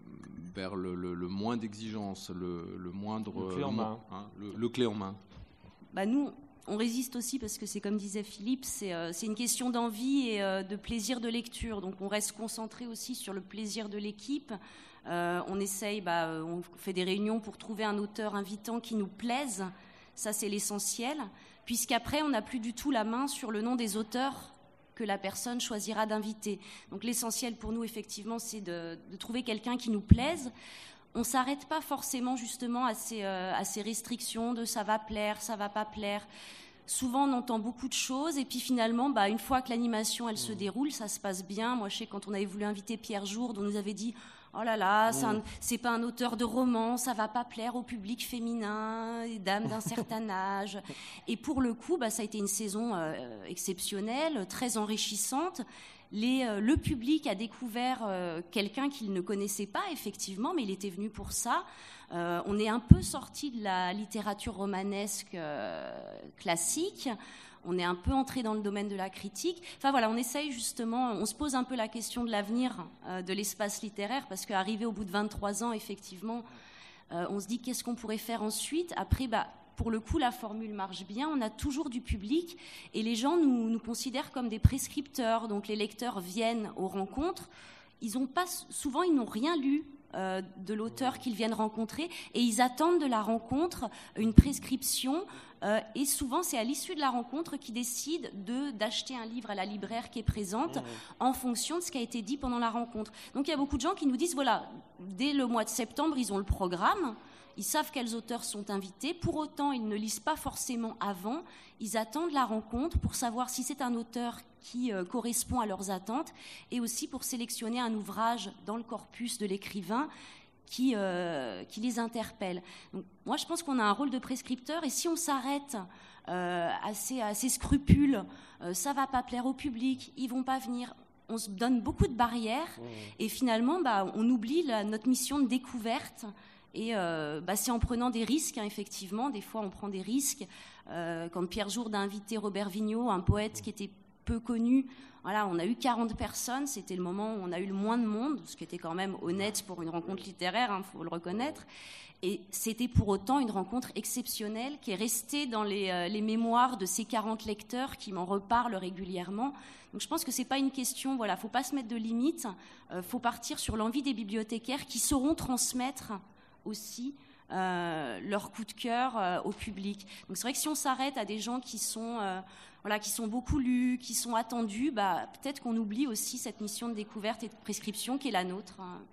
vers le, le, le moins d'exigence, le, le moindre le clé en main, hein, le, le clé en main. Bah nous, on résiste aussi parce que c'est comme disait Philippe, c'est euh, c'est une question d'envie et euh, de plaisir de lecture. Donc on reste concentré aussi sur le plaisir de l'équipe. Euh, on essaye, bah, on fait des réunions pour trouver un auteur invitant qui nous plaise. Ça, c'est l'essentiel. Puisqu'après, on n'a plus du tout la main sur le nom des auteurs que la personne choisira d'inviter. Donc l'essentiel pour nous, effectivement, c'est de, de trouver quelqu'un qui nous plaise. On ne s'arrête pas forcément justement à ces, euh, à ces restrictions de ça va plaire, ça va pas plaire. Souvent, on entend beaucoup de choses et puis finalement, bah, une fois que l'animation, elle se déroule, ça se passe bien. Moi, je sais, quand on avait voulu inviter Pierre Jourde, on nous avait dit « Oh là là, c'est, un, c'est pas un auteur de roman, ça va pas plaire au public féminin, les dames d'un certain âge. » Et pour le coup, bah, ça a été une saison euh, exceptionnelle, très enrichissante. Les, euh, le public a découvert euh, quelqu'un qu'il ne connaissait pas, effectivement, mais il était venu pour ça. Euh, on est un peu sorti de la littérature romanesque euh, classique. On est un peu entré dans le domaine de la critique. Enfin voilà, on essaye justement, on se pose un peu la question de l'avenir euh, de l'espace littéraire, parce qu'arrivé au bout de vingt-trois ans, effectivement, euh, on se dit qu'est-ce qu'on pourrait faire ensuite. Après, bah, pour le coup, la formule marche bien. On a toujours du public et les gens nous, nous considèrent comme des prescripteurs. Donc les lecteurs viennent aux rencontres. Ils ont pas, souvent, ils n'ont rien lu euh, de l'auteur qu'ils viennent rencontrer et ils attendent de la rencontre une prescription. Euh, et souvent, c'est à l'issue de la rencontre qu'ils décident de, d'acheter un livre à la libraire qui est présente mmh. en fonction de ce qui a été dit pendant la rencontre. Donc il y a beaucoup de gens qui nous disent, voilà, dès le mois de septembre, ils ont le programme. Ils savent quels auteurs sont invités. Pour autant, ils ne lisent pas forcément avant. Ils attendent la rencontre pour savoir si c'est un auteur qui euh, correspond à leurs attentes et aussi pour sélectionner un ouvrage dans le corpus de l'écrivain qui, euh, qui les interpelle. Donc, moi, je pense qu'on a un rôle de prescripteur et si on s'arrête euh, à, ces, à ces scrupules, euh, ça ne va pas plaire au public, ils ne vont pas venir. On se donne beaucoup de barrières mmh. et finalement, bah, on oublie la, notre mission de découverte. Et euh, bah, c'est en prenant des risques, hein, effectivement. Des fois, on prend des risques. Euh, quand Pierre Jourde a invité Robert Vigneault, un poète qui était peu connu, voilà, on a eu quarante personnes. C'était le moment où on a eu le moins de monde, ce qui était quand même honnête pour une rencontre littéraire, il hein, faut le reconnaître. Et c'était pour autant une rencontre exceptionnelle qui est restée dans les, euh, les mémoires de ces quarante lecteurs qui m'en reparlent régulièrement. Donc je pense que c'est pas une question, voilà, faut pas se mettre de limites. Euh, faut partir sur l'envie des bibliothécaires qui sauront transmettre aussi euh, leur coup de cœur euh, au public. Donc c'est vrai que si on s'arrête à des gens qui sont, euh, voilà, qui sont beaucoup lus, qui sont attendus, bah, peut-être qu'on oublie aussi cette mission de découverte et de prescription qui est la nôtre.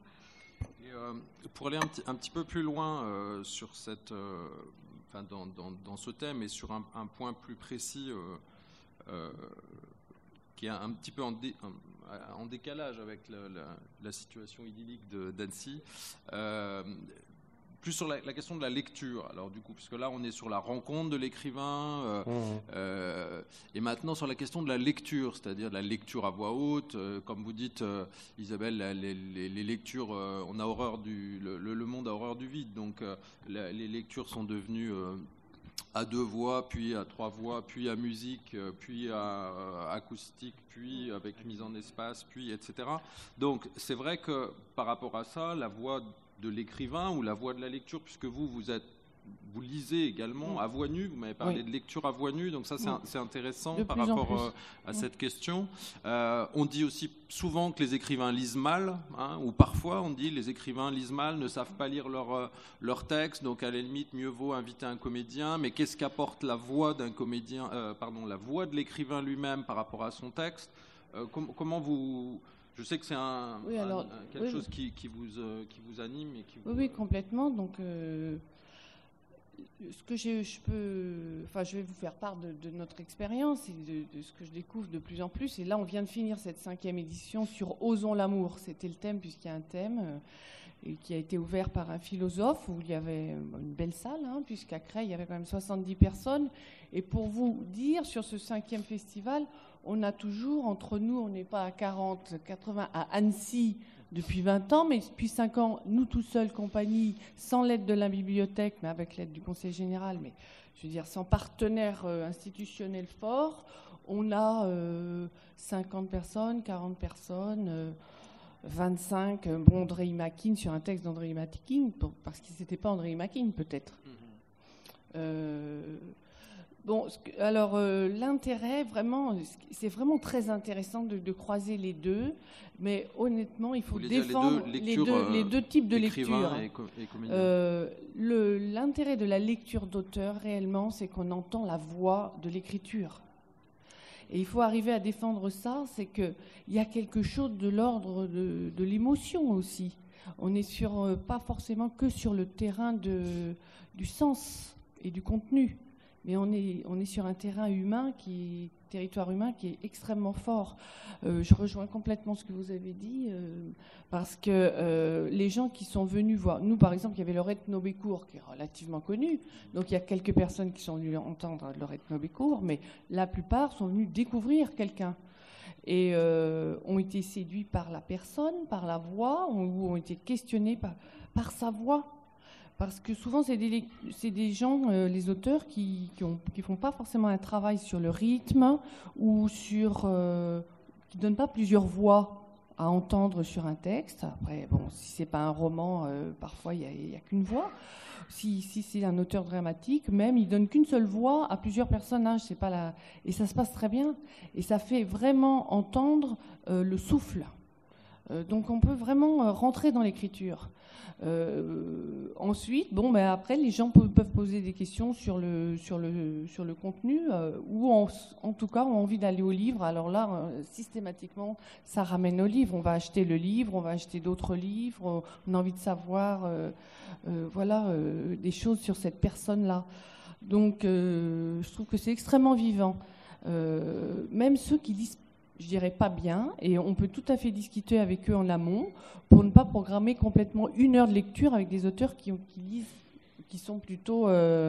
Et, euh, pour aller un petit, un petit peu plus loin euh, sur cette, euh, enfin, dans, dans, dans ce thème et sur un, un point plus précis euh, euh, qui est un, un petit peu en, dé, en, en décalage avec la, la, la situation idyllique de, d'Annecy, euh, plus sur la, la question de la lecture, alors du coup, puisque là on est sur la rencontre de l'écrivain, euh, mmh. euh, et maintenant sur la question de la lecture, c'est-à-dire de la lecture à voix haute, euh, comme vous dites, euh, Isabelle, les, les, les lectures, euh, on a horreur du, le, le monde a horreur du vide, donc euh, la, les lectures sont devenues euh, à deux voix, puis à trois voix, puis à musique, puis à euh, acoustique, puis avec mise en espace, puis et cetera. Donc c'est vrai que par rapport à ça, la voix de l'écrivain ou la voix de la lecture, puisque vous, vous êtes, vous lisez également à voix nue, vous m'avez parlé oui. de lecture à voix nue, donc ça c'est, oui. un, c'est intéressant de par rapport euh, à oui. cette question. Euh, on dit aussi souvent que les écrivains lisent mal, hein, ou parfois on dit les écrivains lisent mal, ne savent pas lire leur, euh, leur texte, donc à la limite mieux vaut inviter un comédien, mais qu'est-ce qu'apporte la voix d'un comédien, euh, pardon, la voix de l'écrivain lui-même par rapport à son texte, euh, com- comment vous... Je sais que c'est un, oui, alors, un, un quelque oui, chose qui, qui, vous, euh, qui vous anime. Et qui vous, oui, oui, complètement. Donc, euh, ce que j'ai, je peux, enfin, je vais vous faire part de, de notre expérience et de, de ce que je découvre de plus en plus. Et là, on vient de finir cette cinquième édition sur Osons l'amour. C'était le thème, puisqu'il y a un thème. et qui a été ouvert par un philosophe où il y avait une belle salle, hein, puisqu'à Creil, il y avait quand même soixante-dix personnes. Et pour vous dire, sur ce cinquième festival, on a toujours, entre nous, on n'est pas à quarante, quatre-vingts, à Annecy depuis vingt ans, mais depuis cinq ans, nous tout seuls, compagnie, sans l'aide de la bibliothèque, mais avec l'aide du Conseil général, mais je veux dire, sans partenaire euh, institutionnel fort, on a euh, cinquante personnes, quarante personnes... Euh, vingt-cinq, bon, André Makin sur un texte d'André Makin, parce que c'était pas André Makin peut-être. Mmh. Euh, bon, alors euh, l'intérêt, vraiment, c'est vraiment très intéressant de, de croiser les deux, mais honnêtement, il faut défendre les deux, les, deux, euh, les deux types de lecture. Et co- et euh, le, l'intérêt de la lecture d'auteur, réellement, c'est qu'on entend la voix de l'écriture. Et il faut arriver à défendre ça, c'est qu'il y a quelque chose de l'ordre de, de l'émotion aussi. On n'est sur, euh, pas forcément que sur le terrain de, du sens et du contenu, mais on est, on est sur un terrain humain, qui, territoire humain qui est extrêmement fort. Euh, je rejoins complètement ce que vous avez dit, euh, parce que euh, les gens qui sont venus voir, nous par exemple, il y avait Laurette Nobécourt qui est relativement connu, donc il y a quelques personnes qui sont venues entendre Laurette Nobécourt, mais la plupart sont venus découvrir quelqu'un et euh, ont été séduits par la personne, par la voix, ou ont été questionnés par, par sa voix. Parce que souvent, c'est des, c'est des gens, euh, les auteurs, qui ne qui qui font pas forcément un travail sur le rythme ou sur, euh, qui ne donnent pas plusieurs voix à entendre sur un texte. Après, bon, si ce n'est pas un roman, euh, parfois, il n'y a, a qu'une voix. Si, si c'est un auteur dramatique, même, il ne donne qu'une seule voix à plusieurs personnages. C'est pas la... Et ça se passe très bien. Et ça fait vraiment entendre euh, le souffle. Euh, donc, on peut vraiment euh, rentrer dans l'écriture. Euh, ensuite, bon, ben après, les gens peuvent, peuvent poser des questions sur le, sur le, sur le contenu, euh, ou en, en tout cas ont envie d'aller au livre. Alors là, euh, systématiquement, ça ramène au livre. On va acheter le livre, on va acheter d'autres livres, on a envie de savoir euh, euh, voilà, euh, des choses sur cette personne-là. Donc, euh, je trouve que c'est extrêmement vivant. Euh, même ceux qui disent, je dirais pas bien, et on peut tout à fait discuter avec eux en amont pour ne pas programmer complètement une heure de lecture avec des auteurs qui, qui lisent, qui sont plutôt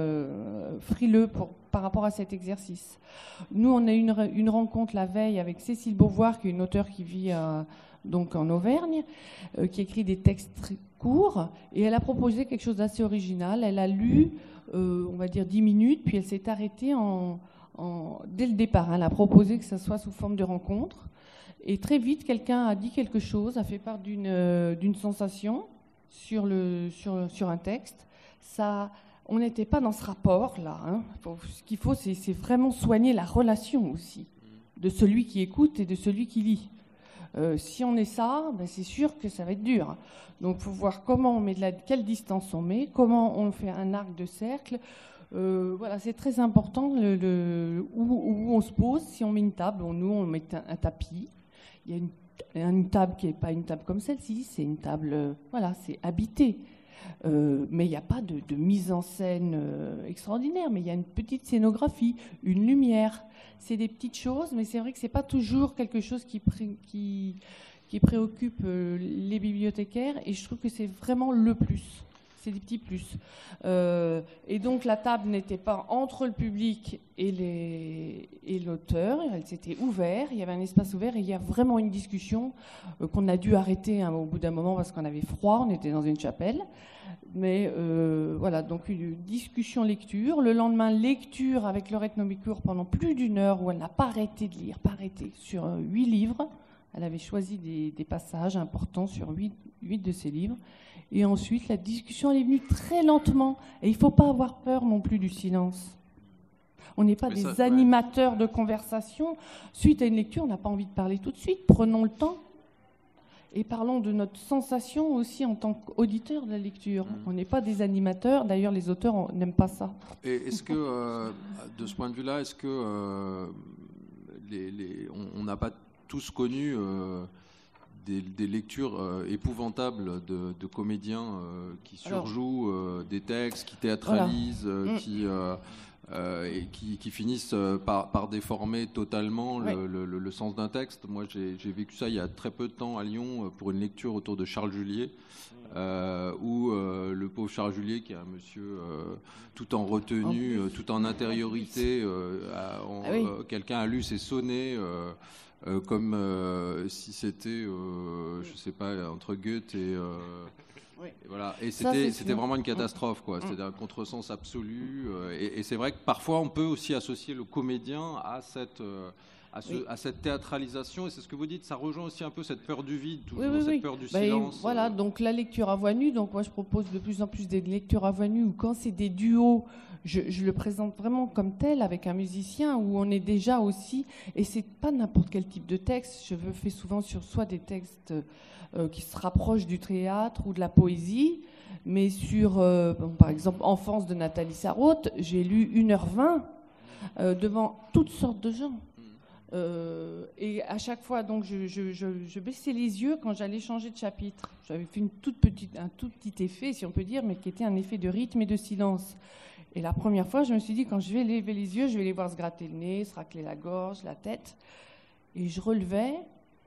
euh, frileux pour, par rapport à cet exercice. Nous, on a eu une, une rencontre la veille avec Cécile Beauvoir, qui est une auteure qui vit euh, donc en Auvergne, euh, qui écrit des textes très courts, et elle a proposé quelque chose d'assez original. Elle a lu, euh, on va dire, dix minutes, puis elle s'est arrêtée en... En, dès le départ, elle a proposé que ça soit sous forme de rencontre. Et très vite, quelqu'un a dit quelque chose, a fait part d'une, euh, d'une sensation sur, le, sur, sur un texte. Ça, on n'était pas dans ce rapport-là. Hein. Ce qu'il faut, c'est, c'est vraiment soigner la relation aussi, de celui qui écoute et de celui qui lit. Euh, si on est ça, ben c'est sûr que ça va être dur. Donc, il faut voir comment on met de la, quelle distance on met, comment on fait un arc de cercle. Euh, voilà, c'est très important le, le, où, où on se pose. Si on met une table, on, nous on met un, un tapis. Il y a une, une table qui n'est pas une table comme celle-ci, c'est une table, euh, voilà, c'est habité. Euh, mais il n'y a pas de, de mise en scène euh, extraordinaire, mais il y a une petite scénographie, une lumière. C'est des petites choses, mais c'est vrai que ce n'est pas toujours quelque chose qui, pré, qui, qui préoccupe euh, les bibliothécaires, et je trouve que c'est vraiment le plus. C'est des petits plus. Euh, et donc la table n'était pas entre le public et, les, et l'auteur, elle s'était ouverte, il y avait un espace ouvert et il y a vraiment une discussion euh, qu'on a dû arrêter hein, au bout d'un moment parce qu'on avait froid, on était dans une chapelle. Mais euh, voilà, donc une discussion lecture. Le lendemain, lecture avec Laurette Nobécourt pendant plus d'une heure où elle n'a pas arrêté de lire, pas arrêté, sur euh, huit livres. Elle avait choisi des, des passages importants sur huit, huit de ses livres. Et ensuite, la discussion, elle est venue très lentement. Et il ne faut pas avoir peur non plus du silence. On n'est pas Mais des ça, animateurs ouais. de conversation. Suite à une lecture, on n'a pas envie de parler tout de suite. Prenons le temps. Et parlons de notre sensation aussi en tant qu'auditeur de la lecture. Mmh. On n'est pas des animateurs. D'ailleurs, les auteurs on, n'aiment pas ça. Et est-ce que, euh, de ce point de vue-là, est-ce que euh, les, les, on n'a pas tous connu... Euh, Des, des lectures euh, épouvantables de, de comédiens euh, qui surjouent euh, des textes, qui théâtralisent, voilà. euh, mmh. qui, euh, euh, et qui, qui finissent euh, par, par déformer totalement le, Ouais. le, le, le sens d'un texte. Moi, j'ai, j'ai vécu ça il y a très peu de temps à Lyon euh, pour une lecture autour de Charles Julier, euh, où euh, le pauvre Charles Julier, qui est un monsieur euh, tout en retenue, euh, tout en intériorité, euh, a, en, Ah oui. euh, quelqu'un a lu ses sonnets euh, euh, comme euh, si c'était, euh, je sais pas, entre Goethe et... Euh, Oui. et voilà. Et Ça, c'était, c'est c'était sûr. vraiment une catastrophe, quoi. C'était un contresens absolu. euh, et, et c'est vrai que parfois, on peut aussi associer le comédien à cette, euh, à, ce, Oui. à cette théâtralisation. Et c'est ce que vous dites, ça rejoint aussi un peu cette peur du vide, toujours, Oui, oui, cette oui. peur du Bah, et silence. voilà, euh. donc la lecture à voix nue. Donc moi, je propose de plus en plus des lectures à voix nue, ou quand c'est des duos, je, je le présente vraiment comme tel avec un musicien, où on est déjà aussi, et c'est pas n'importe quel type de texte. Je fais souvent sur soit des textes euh, qui se rapprochent du théâtre ou de la poésie, mais sur, euh, bon, par exemple, Enfance de Nathalie Sarraute, j'ai lu une heure vingt euh, devant toutes sortes de gens. Euh, et à chaque fois, donc, je, je, je, je baissais les yeux quand j'allais changer de chapitre. J'avais fait une toute petite, un tout petit effet, si on peut dire, mais qui était un effet de rythme et de silence. Et la première fois, je me suis dit, quand je vais lever les yeux, je vais les voir se gratter le nez, se racler la gorge, la tête. Et je relevais,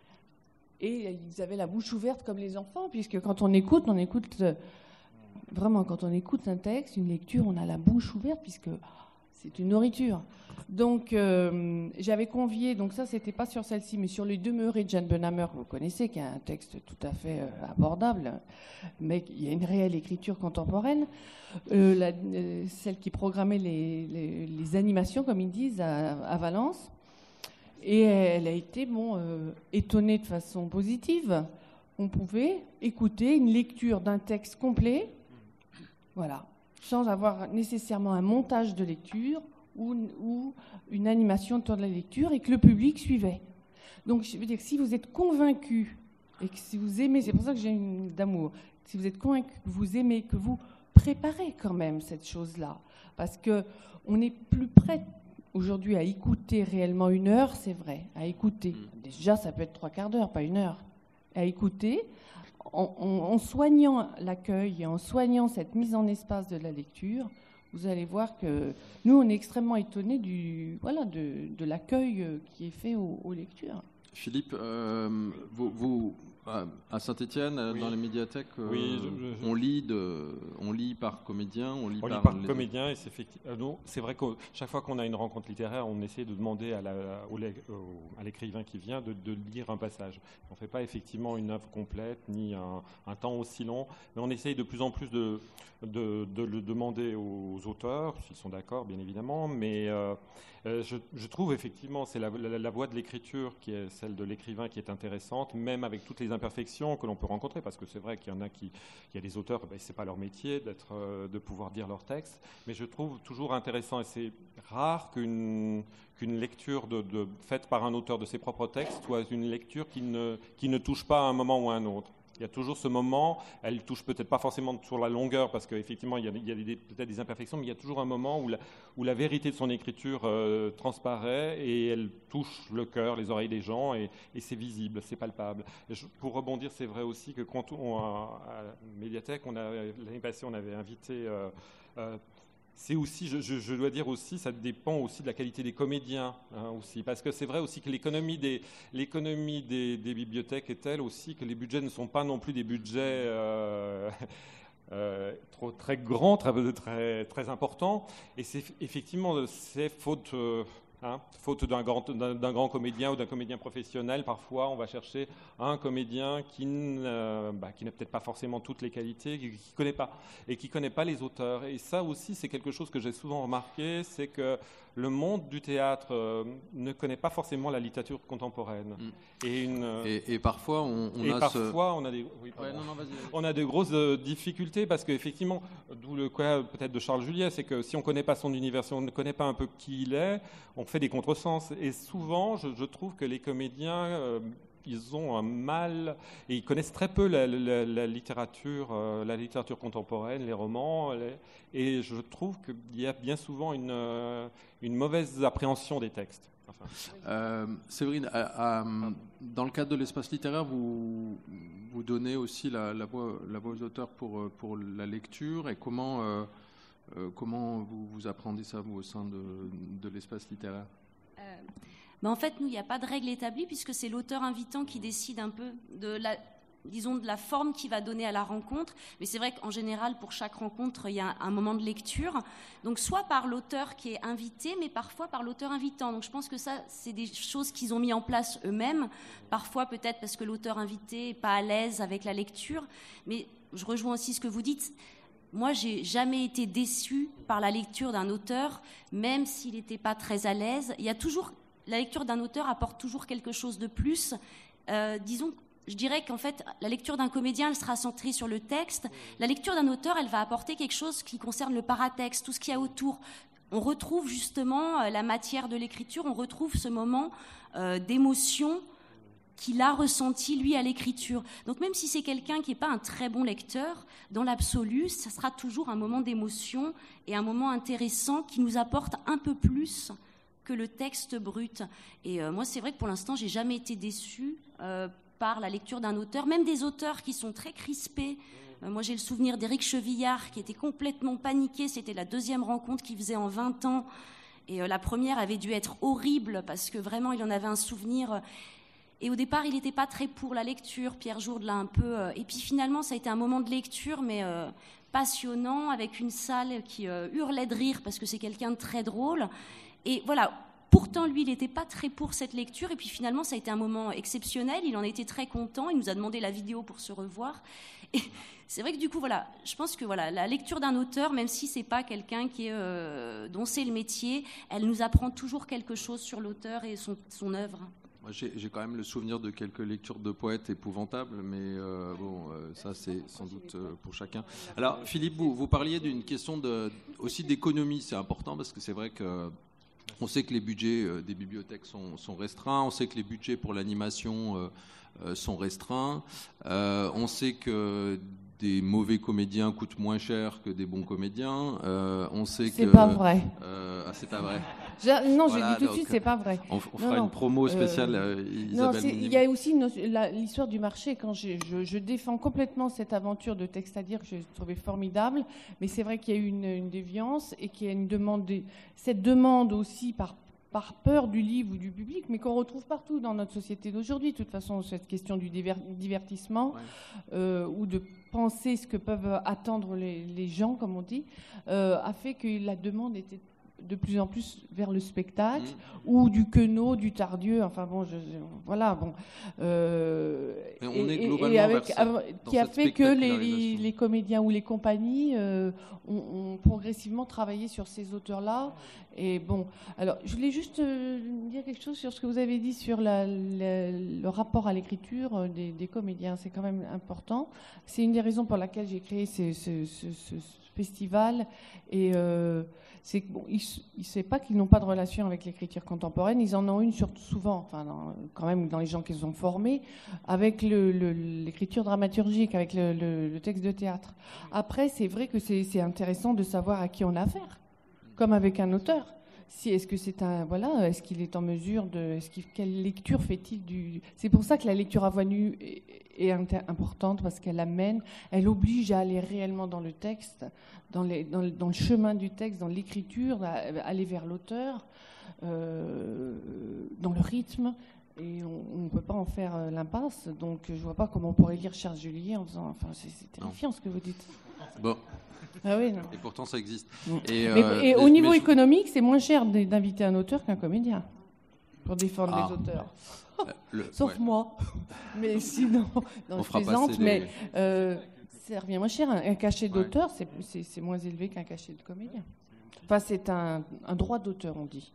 et ils avaient la bouche ouverte comme les enfants, puisque quand on écoute, on écoute... Euh, vraiment, quand on écoute un texte, une lecture, on a la bouche ouverte, puisque c'est une nourriture. Donc, euh, j'avais convié, donc ça, c'était pas sur celle-ci, mais sur Les Demeurés de Jeanne Benhammer, que vous connaissez, qui est un texte tout à fait euh, abordable, mais il y a une réelle écriture contemporaine. Euh, la, euh, celle qui programmait les, les, les animations, comme ils disent, à, à Valence. Et elle a été, bon, euh, étonnée de façon positive. On pouvait écouter une lecture d'un texte complet, voilà, sans avoir nécessairement un montage de lecture ou, ou une animation autour de la lecture, et que le public suivait. Donc, je veux dire, si vous êtes convaincu, et que si vous aimez, c'est pour ça que j'ai une d'amour, si vous êtes convaincu que vous aimez, que vous préparez quand même cette chose-là, parce qu'on est plus près aujourd'hui à écouter réellement une heure, c'est vrai, à écouter. Déjà, ça peut être trois quarts d'heure, pas une heure. À écouter, en, en, en soignant l'accueil et en soignant cette mise en espace de la lecture, vous allez voir que nous, on est extrêmement étonnés du, voilà, de, de l'accueil qui est fait aux, aux lectures. Philippe, euh, vous, vous, à Saint-Étienne, oui. dans les médiathèques, euh, oui, je, je, on, lit de, on lit par comédien, on lit on par... lit par les... comédien, et c'est, euh, non, c'est vrai que chaque fois qu'on a une rencontre littéraire, on essaie de demander à, la, au, au, à l'écrivain qui vient de, de lire un passage. On ne fait pas effectivement une œuvre complète, ni un, un temps aussi long, mais on essaye de plus en plus de, de, de le demander aux auteurs, s'ils sont d'accord, bien évidemment, mais euh, euh, je, je trouve effectivement, c'est la, la, la voie de l'écriture qui est celle de l'écrivain qui est intéressante, même avec toutes les imperfections que l'on peut rencontrer, parce que c'est vrai qu'il y en a qui, il y a des auteurs, ben, c'est pas leur métier d'être, euh, de pouvoir dire leur texte, mais je trouve toujours intéressant, et c'est rare qu'une, qu'une lecture de, de, faite par un auteur de ses propres textes soit une lecture qui ne, qui ne touche pas à un moment ou à un autre. Il y a toujours ce moment, elle touche peut-être pas forcément sur la longueur, parce qu'effectivement, il y a, il y a des, peut-être des imperfections, mais il y a toujours un moment où la, où la vérité de son écriture euh, transparaît et elle touche le cœur, les oreilles des gens, et, et c'est visible, c'est palpable. Et je, pour rebondir, c'est vrai aussi que quand on, à, à la médiathèque, on a, l'année passée, on avait invité... Euh, euh, c'est aussi, je, je, je dois dire aussi, ça dépend aussi de la qualité des comédiens, hein, aussi, parce que c'est vrai aussi que l'économie des, l'économie des, des bibliothèques est telle aussi que les budgets ne sont pas non plus des budgets euh, euh, trop, très grands, très, très, très importants, et c'est effectivement, c'est faute... Euh, Hein, faute d'un grand, d'un, d'un grand comédien ou d'un comédien professionnel, parfois on va chercher un comédien qui, euh, bah, qui n'a peut-être pas forcément toutes les qualités, qui ne connaît pas, et qui ne connaît pas les auteurs. Et ça aussi, c'est quelque chose que j'ai souvent remarqué, c'est que le monde du théâtre euh, ne connaît pas forcément la littérature contemporaine. Mm. Et, une, euh, et, et parfois, on, on et a parfois, ce... on a des, oui, ouais, non, non, vas-y, vas-y. on a de grosses euh, difficultés, parce qu'effectivement, d'où le cas peut-être de Charles Juliet, c'est que si on ne connaît pas son univers, si on ne connaît pas un peu qui il est, on fait des contresens. Et souvent, je, je trouve que les comédiens, euh, ils ont un mal, et ils connaissent très peu la, la, la littérature, euh, la littérature contemporaine, les romans, les, et je trouve qu'il y a bien souvent une, euh, une mauvaise appréhension des textes. Enfin. Euh, Séverine, à, à, dans le cadre de l'espace littéraire, vous, vous donnez aussi la, la, voix, la voix aux auteurs pour, pour la lecture, et comment... Euh, Euh, comment vous, vous appréhendez ça, vous, au sein de, de l'espace littéraire ? euh, ben En fait, nous, il n'y a pas de règle établie, puisque c'est l'auteur invitant qui décide un peu de la, disons, de la forme qu'il va donner à la rencontre. Mais c'est vrai qu'en général, pour chaque rencontre, il y a un moment de lecture. Donc, soit par l'auteur qui est invité, mais parfois par l'auteur invitant. Donc, je pense que ça, c'est des choses qu'ils ont mis en place eux-mêmes. Parfois, peut-être parce que l'auteur invité n'est pas à l'aise avec la lecture. Mais je rejoins aussi ce que vous dites. Moi, j'ai jamais été déçue par la lecture d'un auteur, même s'il n'était pas très à l'aise. Il y a toujours, la lecture d'un auteur apporte toujours quelque chose de plus. Euh, disons, je dirais qu'en fait, la lecture d'un comédien, elle sera centrée sur le texte. La lecture d'un auteur, elle va apporter quelque chose qui concerne le paratexte, tout ce qu'il y a autour. On retrouve justement la matière de l'écriture, on retrouve ce moment euh, d'émotion qu'il a ressenti, lui, à l'écriture. Donc même si c'est quelqu'un qui n'est pas un très bon lecteur, dans l'absolu, ça sera toujours un moment d'émotion et un moment intéressant qui nous apporte un peu plus que le texte brut. Et euh, moi, c'est vrai que pour l'instant, j'ai jamais été déçue euh, par la lecture d'un auteur, même des auteurs qui sont très crispés. Euh, moi, j'ai le souvenir d'Éric Chevillard, qui était complètement paniqué. C'était la deuxième rencontre qu'il faisait en vingt ans. Et euh, la première avait dû être horrible, parce que vraiment, il en avait un souvenir... Et au départ, il n'était pas très pour la lecture. Pierre Jourde l'a un peu... Euh, et puis finalement, ça a été un moment de lecture, mais euh, passionnant, avec une salle qui euh, hurlait de rire, parce que c'est quelqu'un de très drôle. Et voilà, pourtant, lui, il n'était pas très pour cette lecture. Et puis finalement, ça a été un moment exceptionnel. Il en était très content. Il nous a demandé la vidéo pour se revoir. Et c'est vrai que du coup, voilà, je pense que voilà, la lecture d'un auteur, même si ce n'est pas quelqu'un qui est, euh, dont c'est le métier, elle nous apprend toujours quelque chose sur l'auteur et son, son œuvre. J'ai, j'ai quand même le souvenir de quelques lectures de poètes épouvantables, mais euh, bon, euh, ça c'est sans doute euh, pour chacun. Alors Philippe, vous, vous parliez d'une question de, aussi d'économie, c'est important parce que c'est vrai que on sait que les budgets euh, des bibliothèques sont, sont restreints, on sait que les budgets pour l'animation euh, euh, sont restreints, euh, on sait que des mauvais comédiens coûtent moins cher que des bons comédiens. Euh, on sait c'est que pas vrai. Euh, ah, c'est pas vrai. Je, non, voilà, j'ai dit tout de donc, suite, c'est pas vrai. On, on fera non, non. une promo spéciale. Euh, Isabelle. Non, il y a aussi une, la, l'histoire du marché. Quand je, je, je défends complètement cette aventure de texte à dire que j'ai trouvé formidable, mais c'est vrai qu'il y a eu une, une déviance et qu'il y a une demande, de, cette demande aussi par par peur du livre ou du public, mais qu'on retrouve partout dans notre société d'aujourd'hui. De toute façon, cette question du divertissement ouais. euh, ou de penser ce que peuvent attendre les, les gens, comme on dit, euh, a fait que la demande était de plus en plus vers le spectacle mmh. ou du Queneau, du Tardieu, enfin bon, je, je, voilà, bon. Euh, Mais on et, est globalement et avec, vers ça, qui a fait que les, les, les comédiens ou les compagnies euh, ont, ont progressivement travaillé sur ces auteurs-là. Et bon, alors je voulais juste euh, dire quelque chose sur ce que vous avez dit sur la, la, le rapport à l'écriture des, des comédiens. C'est quand même important. C'est une des raisons pour laquelle j'ai créé ce, ce, ce, ce festival. Et euh, c'est bon, ils ne savent pas qu'ils n'ont pas de relation avec l'écriture contemporaine. Ils en ont une surtout souvent, enfin dans, quand même dans les gens qu'ils ont formés, avec le, le, l'écriture dramaturgique, avec le, le, le texte de théâtre. Après, c'est vrai que c'est, c'est intéressant de savoir à qui on a affaire, comme avec un auteur. Si, est-ce que c'est un voilà, est-ce qu'il est en mesure de, est-ce qu'il, quelle lecture fait-il du. C'est pour ça que la lecture à voix nue est, est inter, importante parce qu'elle amène, elle oblige à aller réellement dans le texte, dans, les, dans, le, dans le chemin du texte, dans l'écriture, à, à aller vers l'auteur, euh, dans le rythme. Et on ne peut pas en faire euh, l'impasse. Donc je vois pas comment on pourrait lire Charles Juliet en faisant. Enfin, c'est, c'est terrifiant non. ce que vous dites. Bon. Ah oui, non. Et pourtant, ça existe. Et, mais, euh, et au niveau mais... économique, c'est moins cher d'inviter un auteur qu'un comédien pour défendre ah. les auteurs. Le, Sauf ouais. moi. Mais sinon, non, je plaisante, mais les... euh, ça revient moins cher. Un, un cachet d'auteur, ouais. c'est, c'est, c'est moins élevé qu'un cachet de comédien. Enfin, c'est un, un droit d'auteur, on dit.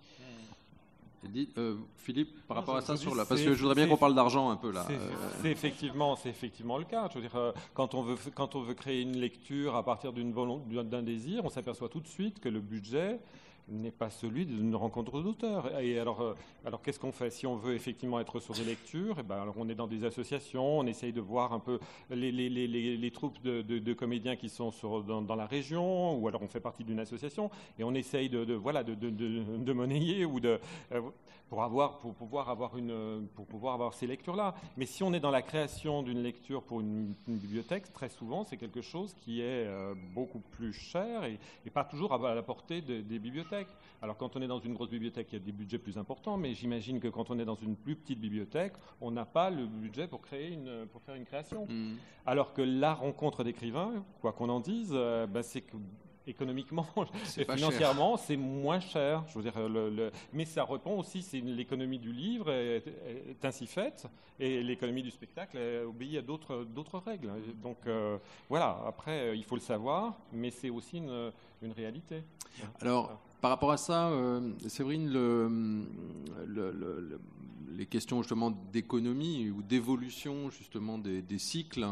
Dites, euh, Philippe, par rapport à ça, sur la... parce que je voudrais bien qu'on parle d'argent un peu là. C'est, c'est, effectivement, c'est effectivement le cas. Je veux dire, euh, quand, on veut, quand on veut créer une lecture à partir d'une volonté, d'un désir, on s'aperçoit tout de suite que le budget n'est pas celui d'une rencontre d'auteurs. Et alors, euh, alors qu'est-ce qu'on fait? Si on veut effectivement être sur des lectures, et ben, alors on est dans des associations, on essaye de voir un peu les, les, les, les, les troupes de, de, de comédiens qui sont sur, dans, dans la région, ou alors on fait partie d'une association, et on essaye de, de, voilà, de, de, de, de monnayer ou de, euh, pour, avoir, pour, pouvoir avoir une, pour pouvoir avoir ces lectures-là. Mais si on est dans la création d'une lecture pour une, une bibliothèque, très souvent, c'est quelque chose qui est euh, beaucoup plus cher et, et pas toujours à la portée de, des bibliothèques. Alors quand on est dans une grosse bibliothèque, il y a des budgets plus importants, mais j'imagine que quand on est dans une plus petite bibliothèque, on n'a pas le budget pour créer une, pour faire une création. Mmh. Alors que la rencontre d'écrivains, quoi qu'on en dise, euh, ben c'est que économiquement et financièrement, c'est moins cher. Je veux dire, le, le, mais ça répond aussi, c'est l'économie du livre est, est ainsi faite, et l'économie du spectacle obéit à d'autres d'autres règles. Donc euh, voilà. Après, il faut le savoir, mais c'est aussi une, une réalité. Alors, par rapport à ça, euh, Séverine, le, le, le, le, les questions justement d'économie ou d'évolution justement des, des cycles.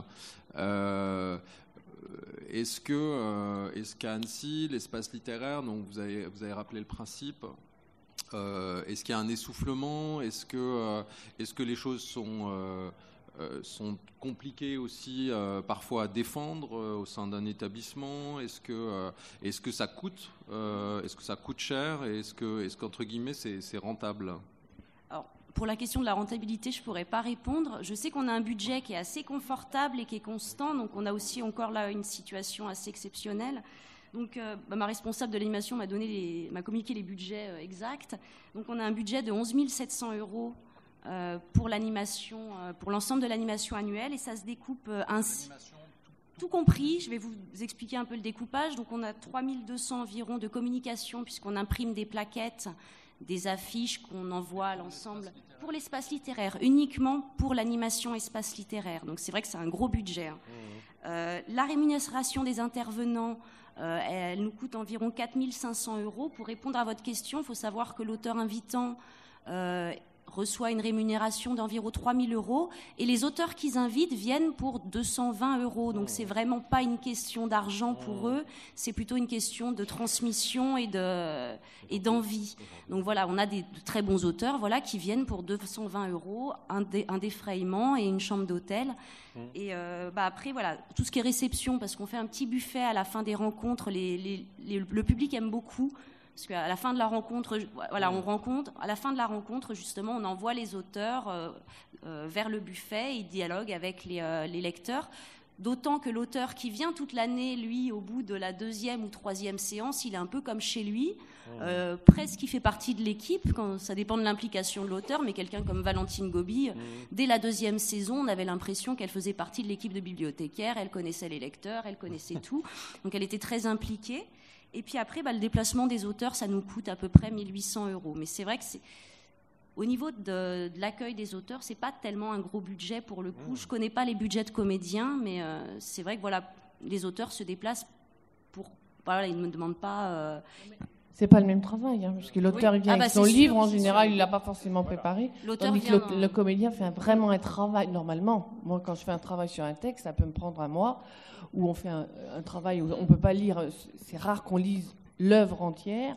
Euh, Est-ce que, euh, est-ce qu'à Annecy, l'espace littéraire, donc vous avez, vous avez rappelé le principe, euh, est-ce qu'il y a un essoufflement? Est-ce que, euh, est-ce que les choses sont, euh, euh, sont compliquées aussi euh, parfois à défendre euh, au sein d'un établissement? Est-ce que, euh, est-ce que ça coûte euh, Est-ce que ça coûte cher? Et est-ce que, est-ce qu'entre guillemets, c'est, c'est rentable? Alors, pour la question de la rentabilité, je ne pourrais pas répondre. Je sais qu'on a un budget qui est assez confortable et qui est constant, donc on a aussi encore là une situation assez exceptionnelle. Donc, euh, bah, ma responsable de l'animation m'a donné les, m'a communiqué les budgets euh, exacts. Donc, on a un budget de onze mille sept cents euros euh, pour l'animation, euh, pour l'ensemble de l'animation annuelle, et ça se découpe euh, ainsi. Tout compris, je vais vous expliquer un peu le découpage. Donc, on a trois mille deux cents environ de communication, puisqu'on imprime des plaquettes, des affiches qu'on envoie à l'ensemble pour l'espace littéraire, uniquement pour l'animation espace littéraire. Donc c'est vrai que c'est un gros budget. Hein. Mmh. Euh, la rémunération des intervenants, euh, elle nous coûte environ quatre mille cinq cents euros. Pour répondre à votre question, il faut savoir que l'auteur invitant euh, reçoit une rémunération d'environ trois mille euros, et les auteurs qu'ils invitent viennent pour deux cent vingt euros. Donc c'est vraiment pas une question d'argent pour eux, c'est plutôt une question de transmission et de et d'envie. Donc voilà, on a des de très bons auteurs, voilà, qui viennent pour deux cent vingt euros, un, dé, un défrayement et une chambre d'hôtel. Et euh, bah après voilà, tout ce qui est réception, parce qu'on fait un petit buffet à la fin des rencontres, les, les, les, le public aime beaucoup. Parce qu'à la fin de la rencontre, voilà, on rencontre, à la fin de la rencontre, justement, on envoie les auteurs euh, euh, vers le buffet, ils dialoguent avec les, euh, les lecteurs. D'autant que l'auteur qui vient toute l'année, lui, au bout de la deuxième ou troisième séance, il est un peu comme chez lui, euh, presque il fait partie de l'équipe, quand, ça dépend de l'implication de l'auteur, mais quelqu'un comme Valentine Gobi, mmh. dès la deuxième saison, on avait l'impression qu'elle faisait partie de l'équipe de bibliothécaires, elle connaissait les lecteurs, elle connaissait tout, donc elle était très impliquée. Et puis après, bah, le déplacement des auteurs, ça nous coûte à peu près mille huit cents euros. Mais c'est vrai que c'est... au niveau de, de l'accueil des auteurs, c'est pas tellement un gros budget pour le coup. Mmh. Je connais pas les budgets de comédiens, mais euh, c'est vrai que voilà, les auteurs se déplacent pour... Voilà, ils ne me demandent pas... Euh... C'est pas le même travail, hein, parce que l'auteur, oui. il vient ah bah avec son sûr, livre, en général, sûr. il l'a pas forcément voilà. préparé. L'auteur tandis vient que le, le comédien fait un, vraiment un travail, normalement. Moi, quand je fais un travail sur un texte, ça peut me prendre un mois, où on fait un, un travail où on peut pas lire, c'est rare qu'on lise l'œuvre entière.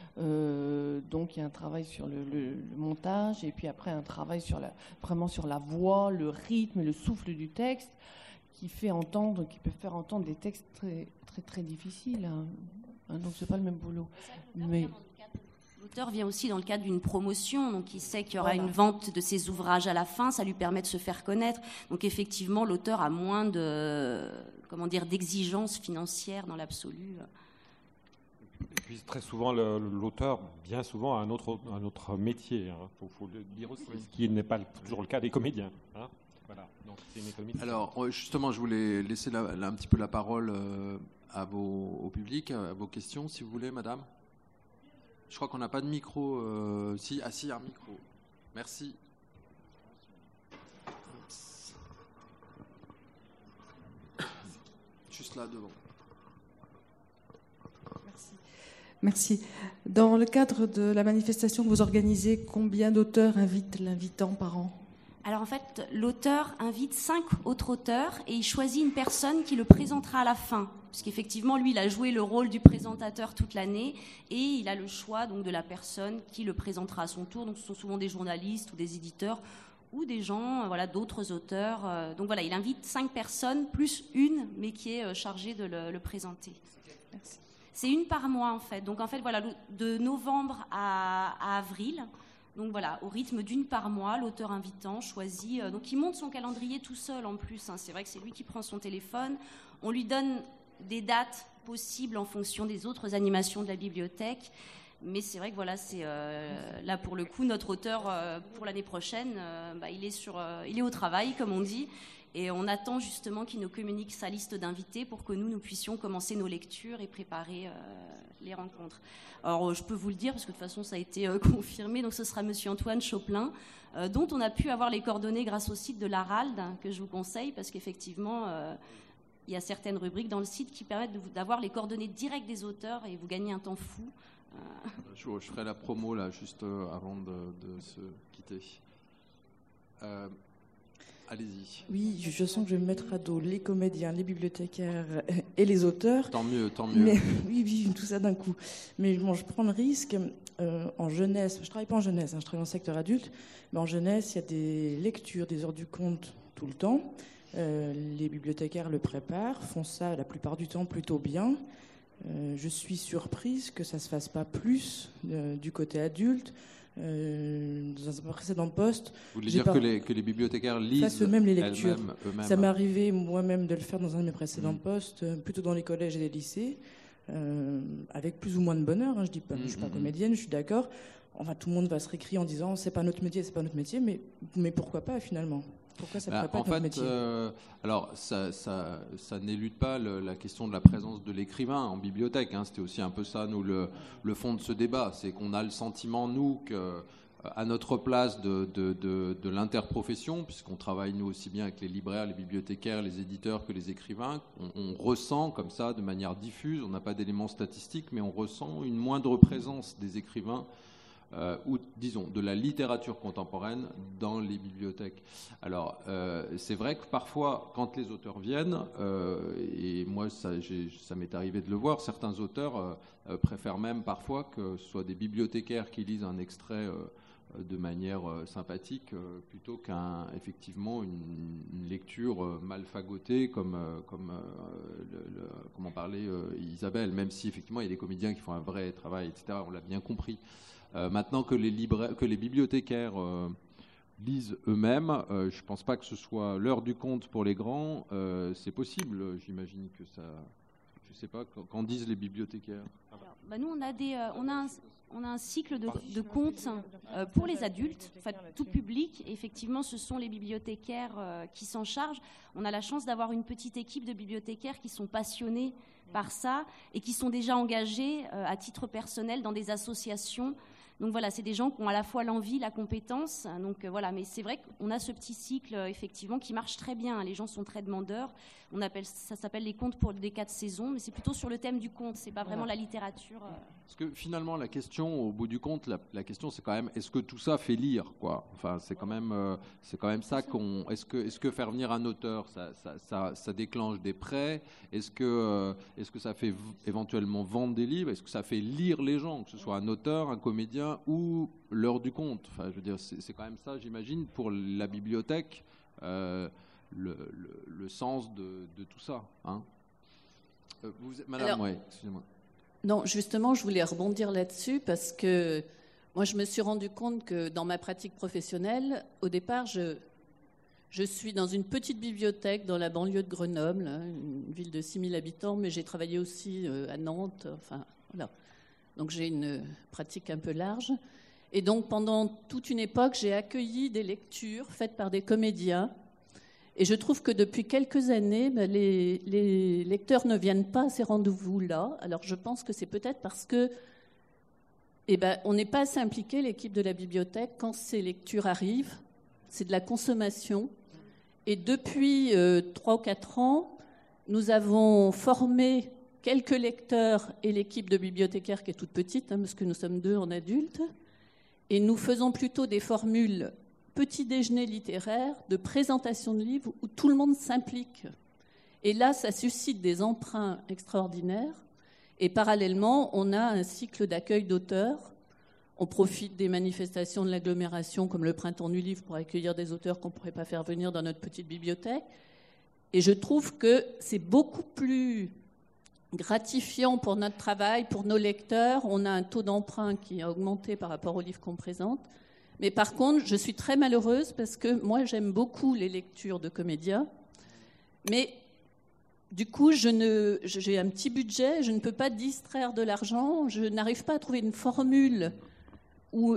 Euh, donc il y a un travail sur le, le, le montage, et puis après un travail sur la, vraiment sur la voix, le rythme, le souffle du texte, qui fait entendre, qui peut faire entendre des textes très très très difficiles. Hein. Hein, donc c'est pas le même boulot. Mais l'auteur vient aussi dans le cadre d'une promotion, donc il sait qu'il y aura voilà. une vente de ses ouvrages à la fin, ça lui permet de se faire connaître. Donc effectivement, l'auteur a moins de, comment dire, d'exigences financières dans l'absolu. Et puis très souvent, le, l'auteur, bien souvent, a un autre, un autre métier. Il hein. faut, faut le dire aussi, oui. ce qui n'est pas toujours le cas des comédiens. Hein. Voilà. Donc, c'est une économie. Alors, justement, je voulais laisser la, la, un petit peu la parole euh, à vos, au public, à vos questions, si vous voulez, madame. Je crois qu'on n'a pas de micro. Euh, si, ah si, un micro. Merci. Juste là, devant. Merci. Merci. Dans le cadre de la manifestation que vous organisez, combien d'auteurs invitent l'invitant par an ? Alors en fait, l'auteur invite cinq autres auteurs et il choisit une personne qui le présentera à la fin. Parce qu'effectivement, lui, il a joué le rôle du présentateur toute l'année et il a le choix donc, de la personne qui le présentera à son tour. Donc ce sont souvent des journalistes ou des éditeurs ou des gens, voilà, d'autres auteurs. Donc voilà, il invite cinq personnes, plus une, mais qui est chargée de le, le présenter. Merci. C'est une par mois, en fait. Donc en fait, voilà, de novembre à, à avril, donc voilà, au rythme d'une par mois, l'auteur invitant choisit. Euh, donc il monte son calendrier tout seul en plus. Hein. C'est vrai que c'est lui qui prend son téléphone. On lui donne des dates possibles en fonction des autres animations de la bibliothèque. Mais c'est vrai que voilà, c'est euh, là pour le coup notre auteur euh, pour l'année prochaine, euh, bah, il est sur, euh, il est au travail comme on dit, et on attend justement qu'il nous communique sa liste d'invités pour que nous nous puissions commencer nos lectures et préparer euh, les rencontres. Alors euh, je peux vous le dire parce que de toute façon ça a été euh, confirmé, donc ce sera Monsieur Antoine Choplin, euh, dont on a pu avoir les coordonnées grâce au site de l'Arald hein, que je vous conseille parce qu'effectivement euh, il y a certaines rubriques dans le site qui permettent de vous, d'avoir les coordonnées directes des auteurs et vous gagnez un temps fou. Je, je ferai la promo là, juste avant de, de se quitter. Euh, allez-y. Oui, je sens que je vais me mettre à dos les comédiens, les bibliothécaires et les auteurs. Tant mieux, tant mieux. Mais, oui, oui, tout ça d'un coup. Mais bon, je prends le risque, euh, en jeunesse, je ne travaille pas en jeunesse, hein, je travaille en secteur adulte, mais en jeunesse, il y a des lectures, des heures du conte tout le temps. Euh, les bibliothécaires le préparent, font ça la plupart du temps plutôt bien. Euh, je suis surprise que ça ne se fasse pas plus euh, du côté adulte. Euh, dans un précédent poste, vous voulez dire pas... que, les, que les bibliothécaires lisent eux-mêmes les lectures. Eux-mêmes, eux-mêmes. Ça m'est arrivé moi-même de le faire dans un de mes précédents mmh. postes, plutôt dans les collèges et les lycées, euh, avec plus ou moins de bonheur. Hein, je dis pas, mmh, je suis pas mmh. comédienne, je suis d'accord. Enfin, tout le monde va se récrire en disant c'est pas notre métier, c'est pas notre métier, mais mais pourquoi pas finalement? Pourquoi ça ne pourrait bah, pas en être fait, notre métier euh, alors, ça, ça, ça n'élude pas le, la question de la présence de l'écrivain en bibliothèque. Hein. C'était aussi un peu ça, nous, le, le fond de ce débat. C'est qu'on a le sentiment, nous, qu'à notre place de, de, de, de l'interprofession, puisqu'on travaille, nous, aussi bien avec les libraires, les bibliothécaires, les éditeurs que les écrivains, on, on ressent comme ça, de manière diffuse, on n'a pas d'éléments statistiques, mais on ressent une moindre présence des écrivains Euh, ou disons de la littérature contemporaine dans les bibliothèques. Alors euh, c'est vrai que parfois quand les auteurs viennent, euh, et moi ça, j'ai, ça m'est arrivé de le voir, certains auteurs euh, préfèrent même parfois que ce soit des bibliothécaires qui lisent un extrait euh, de manière euh, sympathique euh, plutôt qu'un effectivement une, une lecture euh, mal fagotée comme euh, comme euh, le, le, comment parlait euh, Isabelle, même si effectivement il y a des comédiens qui font un vrai travail, et cetera. On l'a bien compris. Euh, maintenant que les, libra- que les bibliothécaires euh, lisent eux-mêmes, euh, je ne pense pas que ce soit l'heure du conte pour les grands. Euh, c'est possible, j'imagine que ça... Je ne sais pas, qu'en disent les bibliothécaires. Alors, bah nous, on a, des, euh, on a, un, on a un cycle de, de contes euh, pour les adultes, enfin, tout public. Et effectivement, ce sont les bibliothécaires euh, qui s'en chargent. On a la chance d'avoir une petite équipe de bibliothécaires qui sont passionnés par ça et qui sont déjà engagés euh, à titre personnel dans des associations. Donc voilà, c'est des gens qui ont à la fois l'envie, la compétence. Donc euh, voilà, mais c'est vrai qu'on a ce petit cycle euh, effectivement qui marche très bien. Les gens sont très demandeurs. On appelle ça s'appelle les contes pour des quatre saisons, mais c'est plutôt sur le thème du conte. C'est pas vraiment la littérature. Euh... Parce que finalement, la question, au bout du compte, la, la question, c'est quand même, est-ce que tout ça fait lire, quoi ? Enfin, c'est quand même, euh, c'est quand même ça qu'on. Est-ce que, est-ce que faire venir un auteur, ça, ça, ça, ça déclenche des prêts ? Est-ce que, euh, est-ce que ça fait v- éventuellement vendre des livres ? Est-ce que ça fait lire les gens, que ce soit un auteur, un comédien ou l'heure du conte ? Enfin, je veux dire, c'est, c'est quand même ça, j'imagine, pour la bibliothèque, euh, le, le, le sens de, de tout ça. Hein ? euh, vous, Madame, Alors, ouais, excusez-moi. Non, justement, je voulais rebondir là-dessus parce que moi, je me suis rendu compte que dans ma pratique professionnelle, au départ, je, je suis dans une petite bibliothèque dans la banlieue de Grenoble, hein, une ville de six mille habitants, mais j'ai travaillé aussi à Nantes, enfin, voilà. Donc j'ai une pratique un peu large. Et donc pendant toute une époque, j'ai accueilli des lectures faites par des comédiens. Et je trouve que depuis quelques années, ben, les, les lecteurs ne viennent pas à ces rendez-vous-là. Alors je pense que c'est peut-être parce que, eh ben, on n'est pas assez impliqué, l'équipe de la bibliothèque, quand ces lectures arrivent. C'est de la consommation. Et depuis euh, trois ou quatre ans, nous avons formé quelques lecteurs et l'équipe de bibliothécaires qui est toute petite, hein, parce que nous sommes deux en adultes. Et nous faisons plutôt des formules petit déjeuner littéraire, de présentation de livres où tout le monde s'implique. Et là, ça suscite des emprunts extraordinaires. Et parallèlement, on a un cycle d'accueil d'auteurs. On profite des manifestations de l'agglomération, comme le Printemps du Livre, pour accueillir des auteurs qu'on ne pourrait pas faire venir dans notre petite bibliothèque. Et je trouve que c'est beaucoup plus gratifiant pour notre travail, pour nos lecteurs. On a un taux d'emprunt qui a augmenté par rapport aux livres qu'on présente. Mais par contre, je suis très malheureuse parce que moi, j'aime beaucoup les lectures de comédiens. Mais du coup, je ne, j'ai un petit budget, je ne peux pas distraire de l'argent. Je n'arrive pas à trouver une formule ou,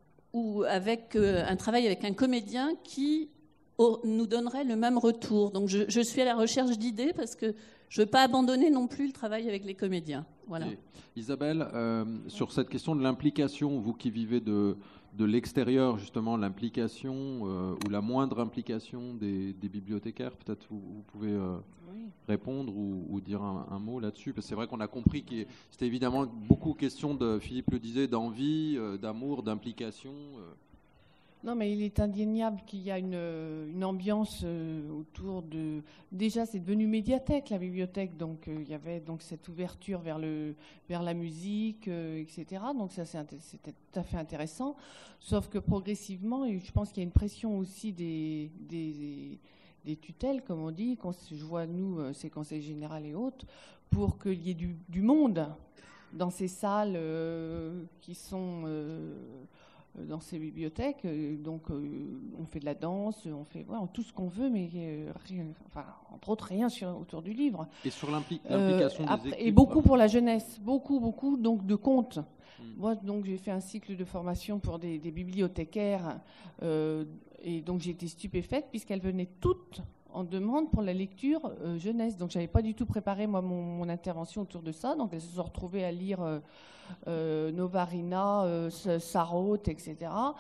ou avec euh, un travail avec un comédien qui oh, nous donnerait le même retour. Donc, je, je suis à la recherche d'idées parce que je ne veux pas abandonner non plus le travail avec les comédiens. Voilà. Et Isabelle, euh, sur cette question de l'implication, vous qui vivez de, de l'extérieur, justement, l'implication euh, ou la moindre implication des, des bibliothécaires, peut-être vous, vous pouvez euh, oui. répondre ou, ou dire un, un mot là-dessus, parce que c'est vrai qu'on a compris que c'était évidemment beaucoup question, de, Philippe le disait, d'envie, euh, d'amour, d'implication. Euh. Non, mais il est indéniable qu'il y a une, une ambiance euh, autour de... Déjà, c'est devenu médiathèque, la bibliothèque, donc euh, il y avait donc cette ouverture vers, le, vers la musique, euh, et cetera. Donc ça, c'était tout à fait intéressant. Sauf que progressivement, et je pense qu'il y a une pression aussi des, des, des tutelles, comme on dit, quand je vois, nous, ces conseils généraux et autres, pour qu'il y ait du, du monde dans ces salles euh, qui sont... Euh, dans ces bibliothèques, donc euh, on fait de la danse, on fait voilà, tout ce qu'on veut, mais euh, rien, enfin, entre autres rien sur, autour du livre. Et sur l'impli- l'implication euh, des équipes. Et beaucoup pour la jeunesse, beaucoup, beaucoup donc de contes. Mmh. Moi, donc j'ai fait un cycle de formation pour des, des bibliothécaires, euh, et donc j'ai été stupéfaite puisqu'elles venaient toutes en demande pour la lecture euh, jeunesse. Donc, je n'avais pas du tout préparé, moi, mon, mon intervention autour de ça. Donc, elles se sont retrouvées à lire euh, euh, Novarina, euh, Sarraute, et cetera.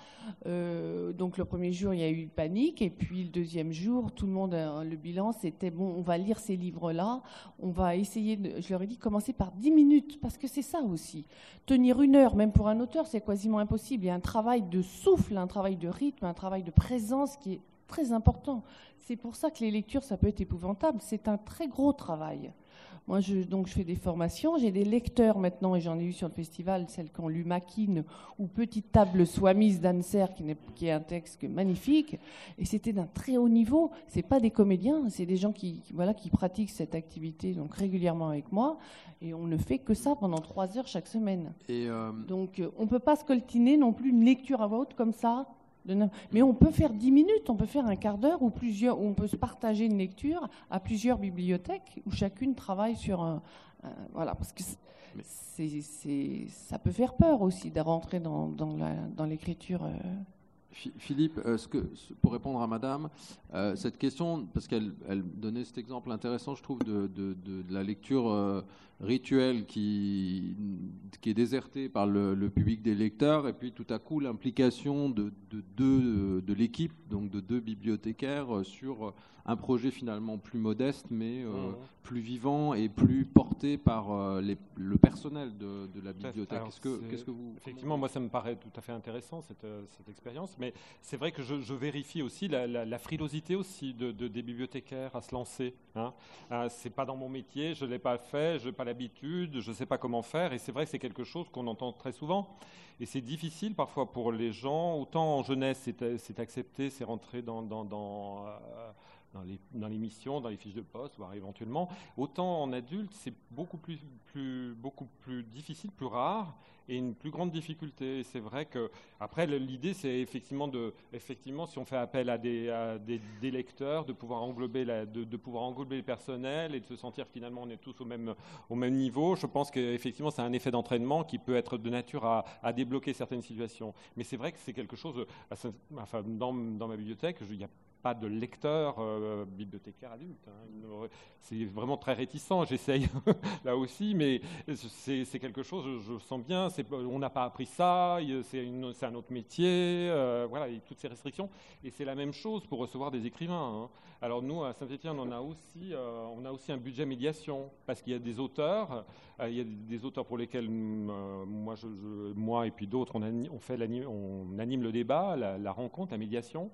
Euh, donc, le premier jour, il y a eu panique. Et puis, le deuxième jour, tout le monde, euh, le bilan, c'était, bon, on va lire ces livres-là. On va essayer, de, je leur ai dit, commencer par dix minutes, parce que c'est ça aussi. Tenir une heure, même pour un auteur, c'est quasiment impossible. Il y a un travail de souffle, un travail de rythme, un travail de présence qui est très important. C'est pour ça que les lectures, ça peut être épouvantable. C'est un très gros travail. Moi, je, donc, je fais des formations. J'ai des lecteurs maintenant, et j'en ai eu sur le festival, celles qui ont lu Maquine ou Petite table soit mise d'Anser, qui, qui est un texte magnifique. Et c'était d'un très haut niveau. C'est pas des comédiens, c'est des gens qui, qui, voilà, qui pratiquent cette activité donc régulièrement avec moi. Et on ne fait que ça pendant trois heures chaque semaine. Et euh... Donc, on ne peut pas scoltiner non plus une lecture à voix haute comme ça. Mais on peut faire dix minutes, on peut faire un quart d'heure, ou plusieurs, où on peut se partager une lecture à plusieurs bibliothèques, où chacune travaille sur un... un voilà, parce que c'est, c'est, ça peut faire peur aussi de rentrer dans, dans, la, dans l'écriture. Euh. Philippe, est-ce que, pour répondre à Madame, euh, cette question, parce qu'elle elle donnait cet exemple intéressant, je trouve, de, de, de, de la lecture euh, rituelle qui, qui est désertée par le, le public des lecteurs, et puis tout à coup l'implication de, de, de, de l'équipe, donc de deux bibliothécaires, sur un projet finalement plus modeste, mais euh, mmh. plus vivant et plus porté par euh, les, le personnel de, de la bibliothèque. Alors, qu'est-ce que, qu'est-ce que vous... Effectivement, moi ça me paraît tout à fait intéressant cette, cette expérience, mais c'est vrai que je, je vérifie aussi la, la, la frilosité aussi de, de, des bibliothécaires à se lancer. Hein. Euh, c'est pas dans mon métier, je l'ai pas fait, je n'ai pas l'habitude, je sais pas comment faire, et c'est vrai que c'est quelque chose qu'on entend très souvent. Et c'est difficile parfois pour les gens. Autant en jeunesse, c'est, c'est accepté, c'est rentré dans... dans, dans euh, Dans les, dans les missions, dans les fiches de poste, voire éventuellement. Autant en adulte, c'est beaucoup plus, plus, beaucoup plus difficile, plus rare, et une plus grande difficulté. Et c'est vrai que, après, l'idée, c'est effectivement, de, effectivement, si on fait appel à des, à des, des lecteurs, de pouvoir, englober la, de, de pouvoir englober le personnel et de se sentir finalement on est tous au même, au même niveau. Je pense qu'effectivement, c'est un effet d'entraînement qui peut être de nature à, à débloquer certaines situations. Mais c'est vrai que c'est quelque chose, enfin, dans, dans ma bibliothèque, il y a pas de lecteur euh, bibliothécaire adulte. Hein. C'est vraiment très réticent, j'essaye là aussi, mais c'est, c'est quelque chose, je, je sens bien, c'est, on n'a pas appris ça, c'est, une, c'est un autre métier, euh, voilà, il y a toutes ces restrictions. Et c'est la même chose pour recevoir des écrivains. Hein. Alors nous, à Saint-Étienne, on a aussi, euh, on a aussi un budget médiation, parce qu'il y a des auteurs, euh, il y a des auteurs pour lesquels euh, moi, je, je, moi et puis d'autres, on, anime, on, fait on anime le débat, la, la rencontre, la médiation.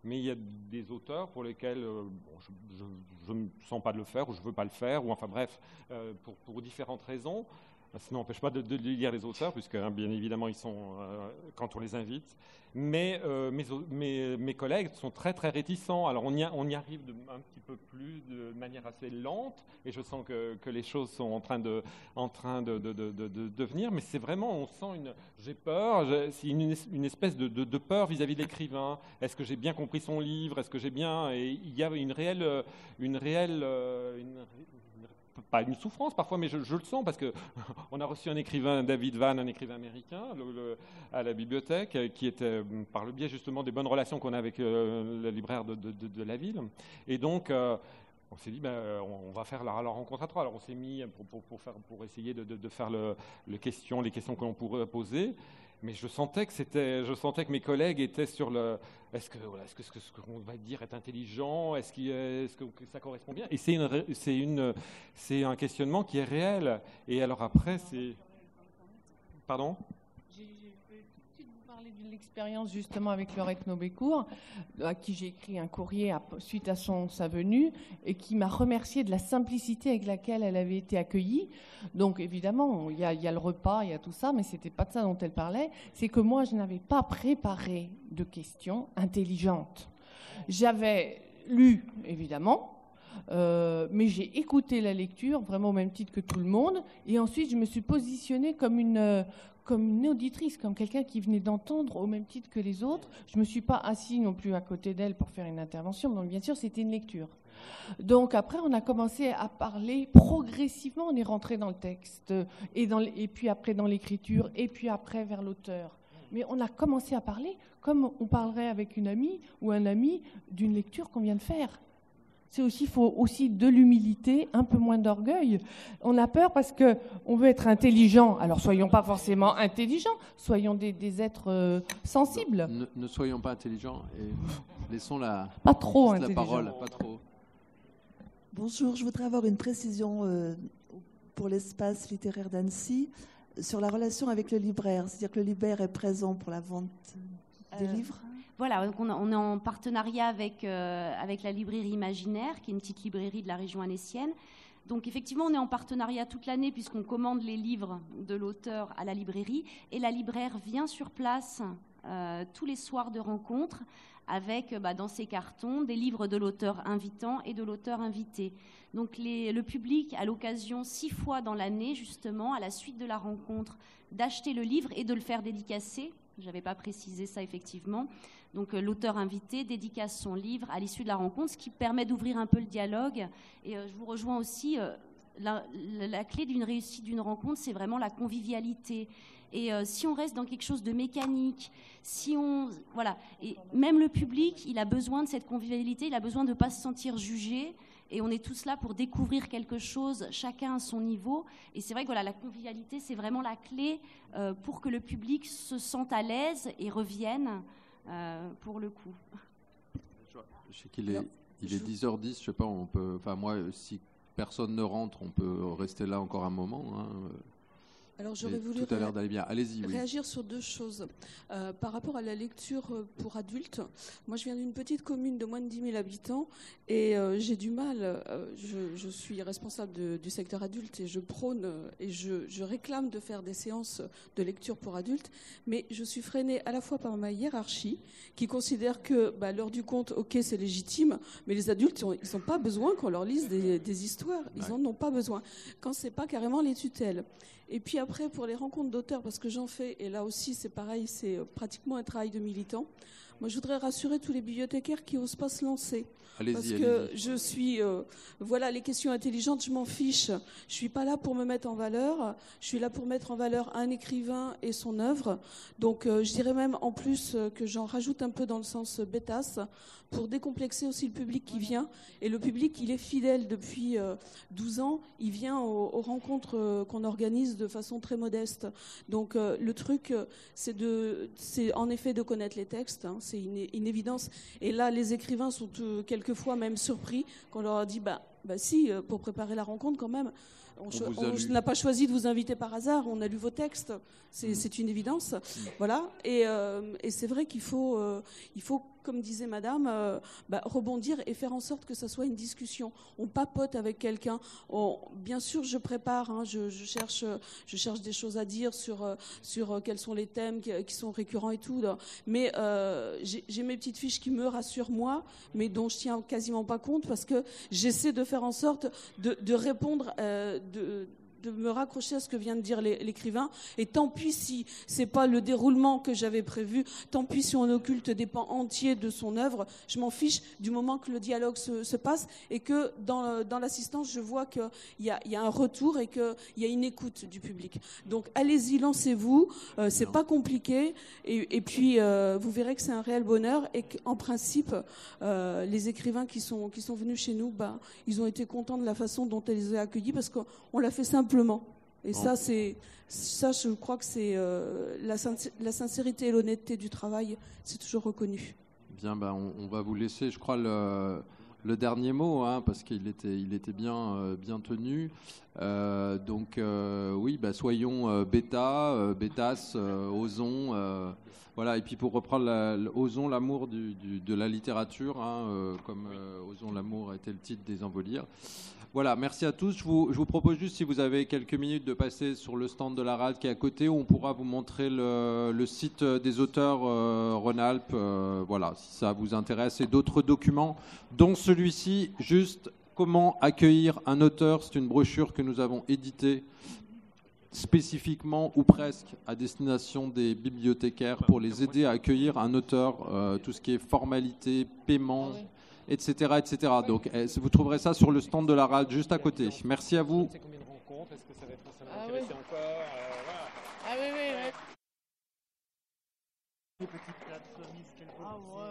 mais il y a des auteurs pour lesquels euh, bon, je ne me sens pas de le faire, ou je ne veux pas le faire, ou enfin bref, euh, pour, pour différentes raisons. Ça n'empêche pas de, de lire les auteurs, puisque hein, bien évidemment, ils sont euh, quand on les invite. Mais euh, mes, mes, mes collègues sont très, très réticents. Alors, on y, a, on y arrive de, un petit peu plus de manière assez lente, et je sens que, que les choses sont en train de, en train de, de, de, de, de devenir. Mais c'est vraiment, on sent une... J'ai peur, c'est une, une espèce de, de, de peur vis-à-vis de l'écrivain. Est-ce que j'ai bien compris son livre? Est-ce que j'ai bien... Et il y a une réelle... Une réelle une, pas une souffrance parfois, mais je, je le sens parce qu'on a reçu un écrivain, David Vann, un écrivain américain, le, le, à la bibliothèque, qui était, par le biais justement des bonnes relations qu'on a avec euh, le libraire de, de, de, de la ville. Et donc, euh, on s'est dit, ben, on va faire la, la rencontre à trois. Alors, on s'est mis pour, pour, pour, faire, pour essayer de, de, de faire le, le question, les questions que l'on pourrait poser. Mais je sentais que c'était, je sentais que mes collègues étaient sur le. Est-ce que, voilà, est-ce que ce qu'on va dire est intelligent? Est-ce, qu'il, est-ce que ça correspond bien? Et c'est une, c'est une, c'est un questionnement qui est réel. Et alors après, c'est. Pardon? De l'expérience justement avec Laurette Nobécourt, à qui j'ai écrit un courrier à, suite à son, sa venue, et qui m'a remercié de la simplicité avec laquelle elle avait été accueillie. Donc évidemment, il y a, il y a le repas, il y a tout ça, mais c'était pas de ça dont elle parlait. C'est que moi, je n'avais pas préparé de questions intelligentes. J'avais lu, évidemment, Euh, mais j'ai écouté la lecture, vraiment au même titre que tout le monde, et ensuite je me suis positionnée comme une, comme une auditrice, comme quelqu'un qui venait d'entendre au même titre que les autres. Je ne me suis pas assise non plus à côté d'elle pour faire une intervention, donc bien sûr c'était une lecture. Donc après on a commencé à parler progressivement, on est rentré dans le texte, et, dans, et puis après dans l'écriture, et puis après vers l'auteur. Mais on a commencé à parler comme on parlerait avec une amie ou un ami d'une lecture qu'on vient de faire. C'est aussi, il faut aussi de l'humilité, un peu moins d'orgueil. On a peur parce qu'on veut être intelligent. Alors, soyons pas forcément intelligents, soyons des, des êtres euh, sensibles. Ne, ne soyons pas intelligents et laissons la, pas trop la parole. Pas trop. Bonjour, je voudrais avoir une précision euh, pour l'espace littéraire d'Annecy sur la relation avec le libraire. C'est-à-dire que le libraire est présent pour la vente des euh... livres. Voilà, donc on, on est en partenariat avec, euh, avec la librairie Imaginaire, qui est une petite librairie de la région annécienne. Donc effectivement, on est en partenariat toute l'année puisqu'on commande les livres de l'auteur à la librairie et la libraire vient sur place euh, tous les soirs de rencontre avec bah, dans ses cartons des livres de l'auteur invitant et de l'auteur invité. Donc les, le public a l'occasion six fois dans l'année, justement, à la suite de la rencontre, d'acheter le livre et de le faire dédicacer. Je n'avais pas précisé ça, effectivement. Donc, euh, l'auteur invité dédicace son livre à l'issue de la rencontre, ce qui permet d'ouvrir un peu le dialogue. Et euh, je vous rejoins aussi, euh, la, la, la clé d'une réussite d'une rencontre, c'est vraiment la convivialité. Et euh, si on reste dans quelque chose de mécanique, si on... Voilà. Et même le public, il a besoin de cette convivialité, il a besoin de ne pas se sentir jugé. Et on est tous là pour découvrir quelque chose, chacun à son niveau. Et c'est vrai que voilà, la convivialité, c'est vraiment la clé euh, pour que le public se sente à l'aise et revienne euh, pour le coup. Je sais qu'il est, il est dix heures dix, je sais pas, on peut... Enfin, moi, si personne ne rentre, on peut rester là encore un moment. Hein. Alors j'aurais voulu tout à l'heure d'aller bien. Allez-y, oui. réagir sur deux choses. Euh, par rapport à la lecture pour adultes, moi je viens d'une petite commune de moins de dix mille habitants et euh, j'ai du mal, euh, je, je suis responsable de, du secteur adulte et je prône et je, je réclame de faire des séances de lecture pour adultes, mais je suis freinée à la fois par ma hiérarchie qui considère que bah, l'heure du conte, ok c'est légitime, mais les adultes ils n'ont pas besoin qu'on leur lise des, des histoires, ils n'en ont pas besoin, quand c'est pas carrément les tutelles. Et puis après, pour les rencontres d'auteurs, parce que j'en fais, et là aussi c'est pareil, c'est pratiquement un travail de militant, moi je voudrais rassurer tous les bibliothécaires qui n'osent pas se lancer. Allez-y, parce allez-y. que je suis, euh, voilà, les questions intelligentes, je m'en fiche. Je suis pas là pour me mettre en valeur. Je suis là pour mettre en valeur un écrivain et son œuvre. Donc, euh, je dirais même en plus euh, que j'en rajoute un peu dans le sens bêtasse pour décomplexer aussi le public qui vient. Et le public, il est fidèle depuis euh, douze ans. Il vient aux, aux rencontres euh, qu'on organise de façon très modeste. Donc, euh, le truc, euh, c'est de, c'est en effet de connaître les textes. Hein, c'est une, une évidence. Et là, les écrivains sont euh, quelques quelquefois même surpris qu'on leur a dit bah, bah si, pour préparer la rencontre quand même, On On on n'a pas choisi de vous inviter par hasard, on a lu vos textes, c'est mmh. une évidence. Mmh. Voilà. Et, euh, et c'est vrai qu'il faut, euh, il faut, comme disait madame, euh, bah, rebondir et faire en sorte que ça soit une discussion. On papote avec quelqu'un. On, bien sûr, je prépare, hein, je, je, cherche, je cherche des choses à dire sur, sur quels sont les thèmes qui, qui sont récurrents et tout. Là. Mais euh, j'ai mes petites fiches qui me rassurent moi, mais dont je tiens quasiment pas compte parce que j'essaie de faire en sorte de, de répondre, euh, de, de me raccrocher à ce que vient de dire l'écrivain. Et tant pis si c'est pas le déroulement que j'avais prévu, tant pis si on occulte des pans entiers de son œuvre, je m'en fiche du moment que le dialogue se, se passe et que dans, dans l'assistance, je vois qu'il y a, y a un retour et qu'il y a une écoute du public. Donc allez-y, lancez-vous, euh, c'est pas compliqué et, et puis euh, vous verrez que c'est un réel bonheur et qu'en principe, euh, les écrivains qui sont, qui sont venus chez nous, bah, ils ont été contents de la façon dont elles les ont accueillis parce qu'on l'a fait simplement. Et bon. ça, c'est, ça, je crois que c'est euh, la, la sincérité et l'honnêteté du travail, c'est toujours reconnu. Bien, ben, on, on va vous laisser, je crois, le, le dernier mot, hein, parce qu'il était, il était bien, euh, bien tenu. Euh, donc, euh, oui, ben, soyons euh, bêta, euh, bêtas, euh, osons. Euh, voilà, et puis pour reprendre, la, osons l'amour du, du, de la littérature, hein, euh, comme euh, osons l'amour était le titre des Envolières. Voilà, merci à tous. Je vous, je vous propose juste, si vous avez quelques minutes, de passer sur le stand de la R A D qui est à côté, où on pourra vous montrer le, le site des auteurs euh, Rhône-Alpes. Euh, voilà, si ça vous intéresse, et d'autres documents, dont celui-ci, juste comment accueillir un auteur. C'est une brochure que nous avons éditée spécifiquement ou presque à destination des bibliothécaires pour les aider à accueillir un auteur, euh, tout ce qui est formalité, paiement, et cetera, et cetera. Donc, vous trouverez ça sur le stand de la R A D juste à côté. Merci à vous. Ah oui. Ah oui, oui, oui. Des petites plateformes, Ah ouais.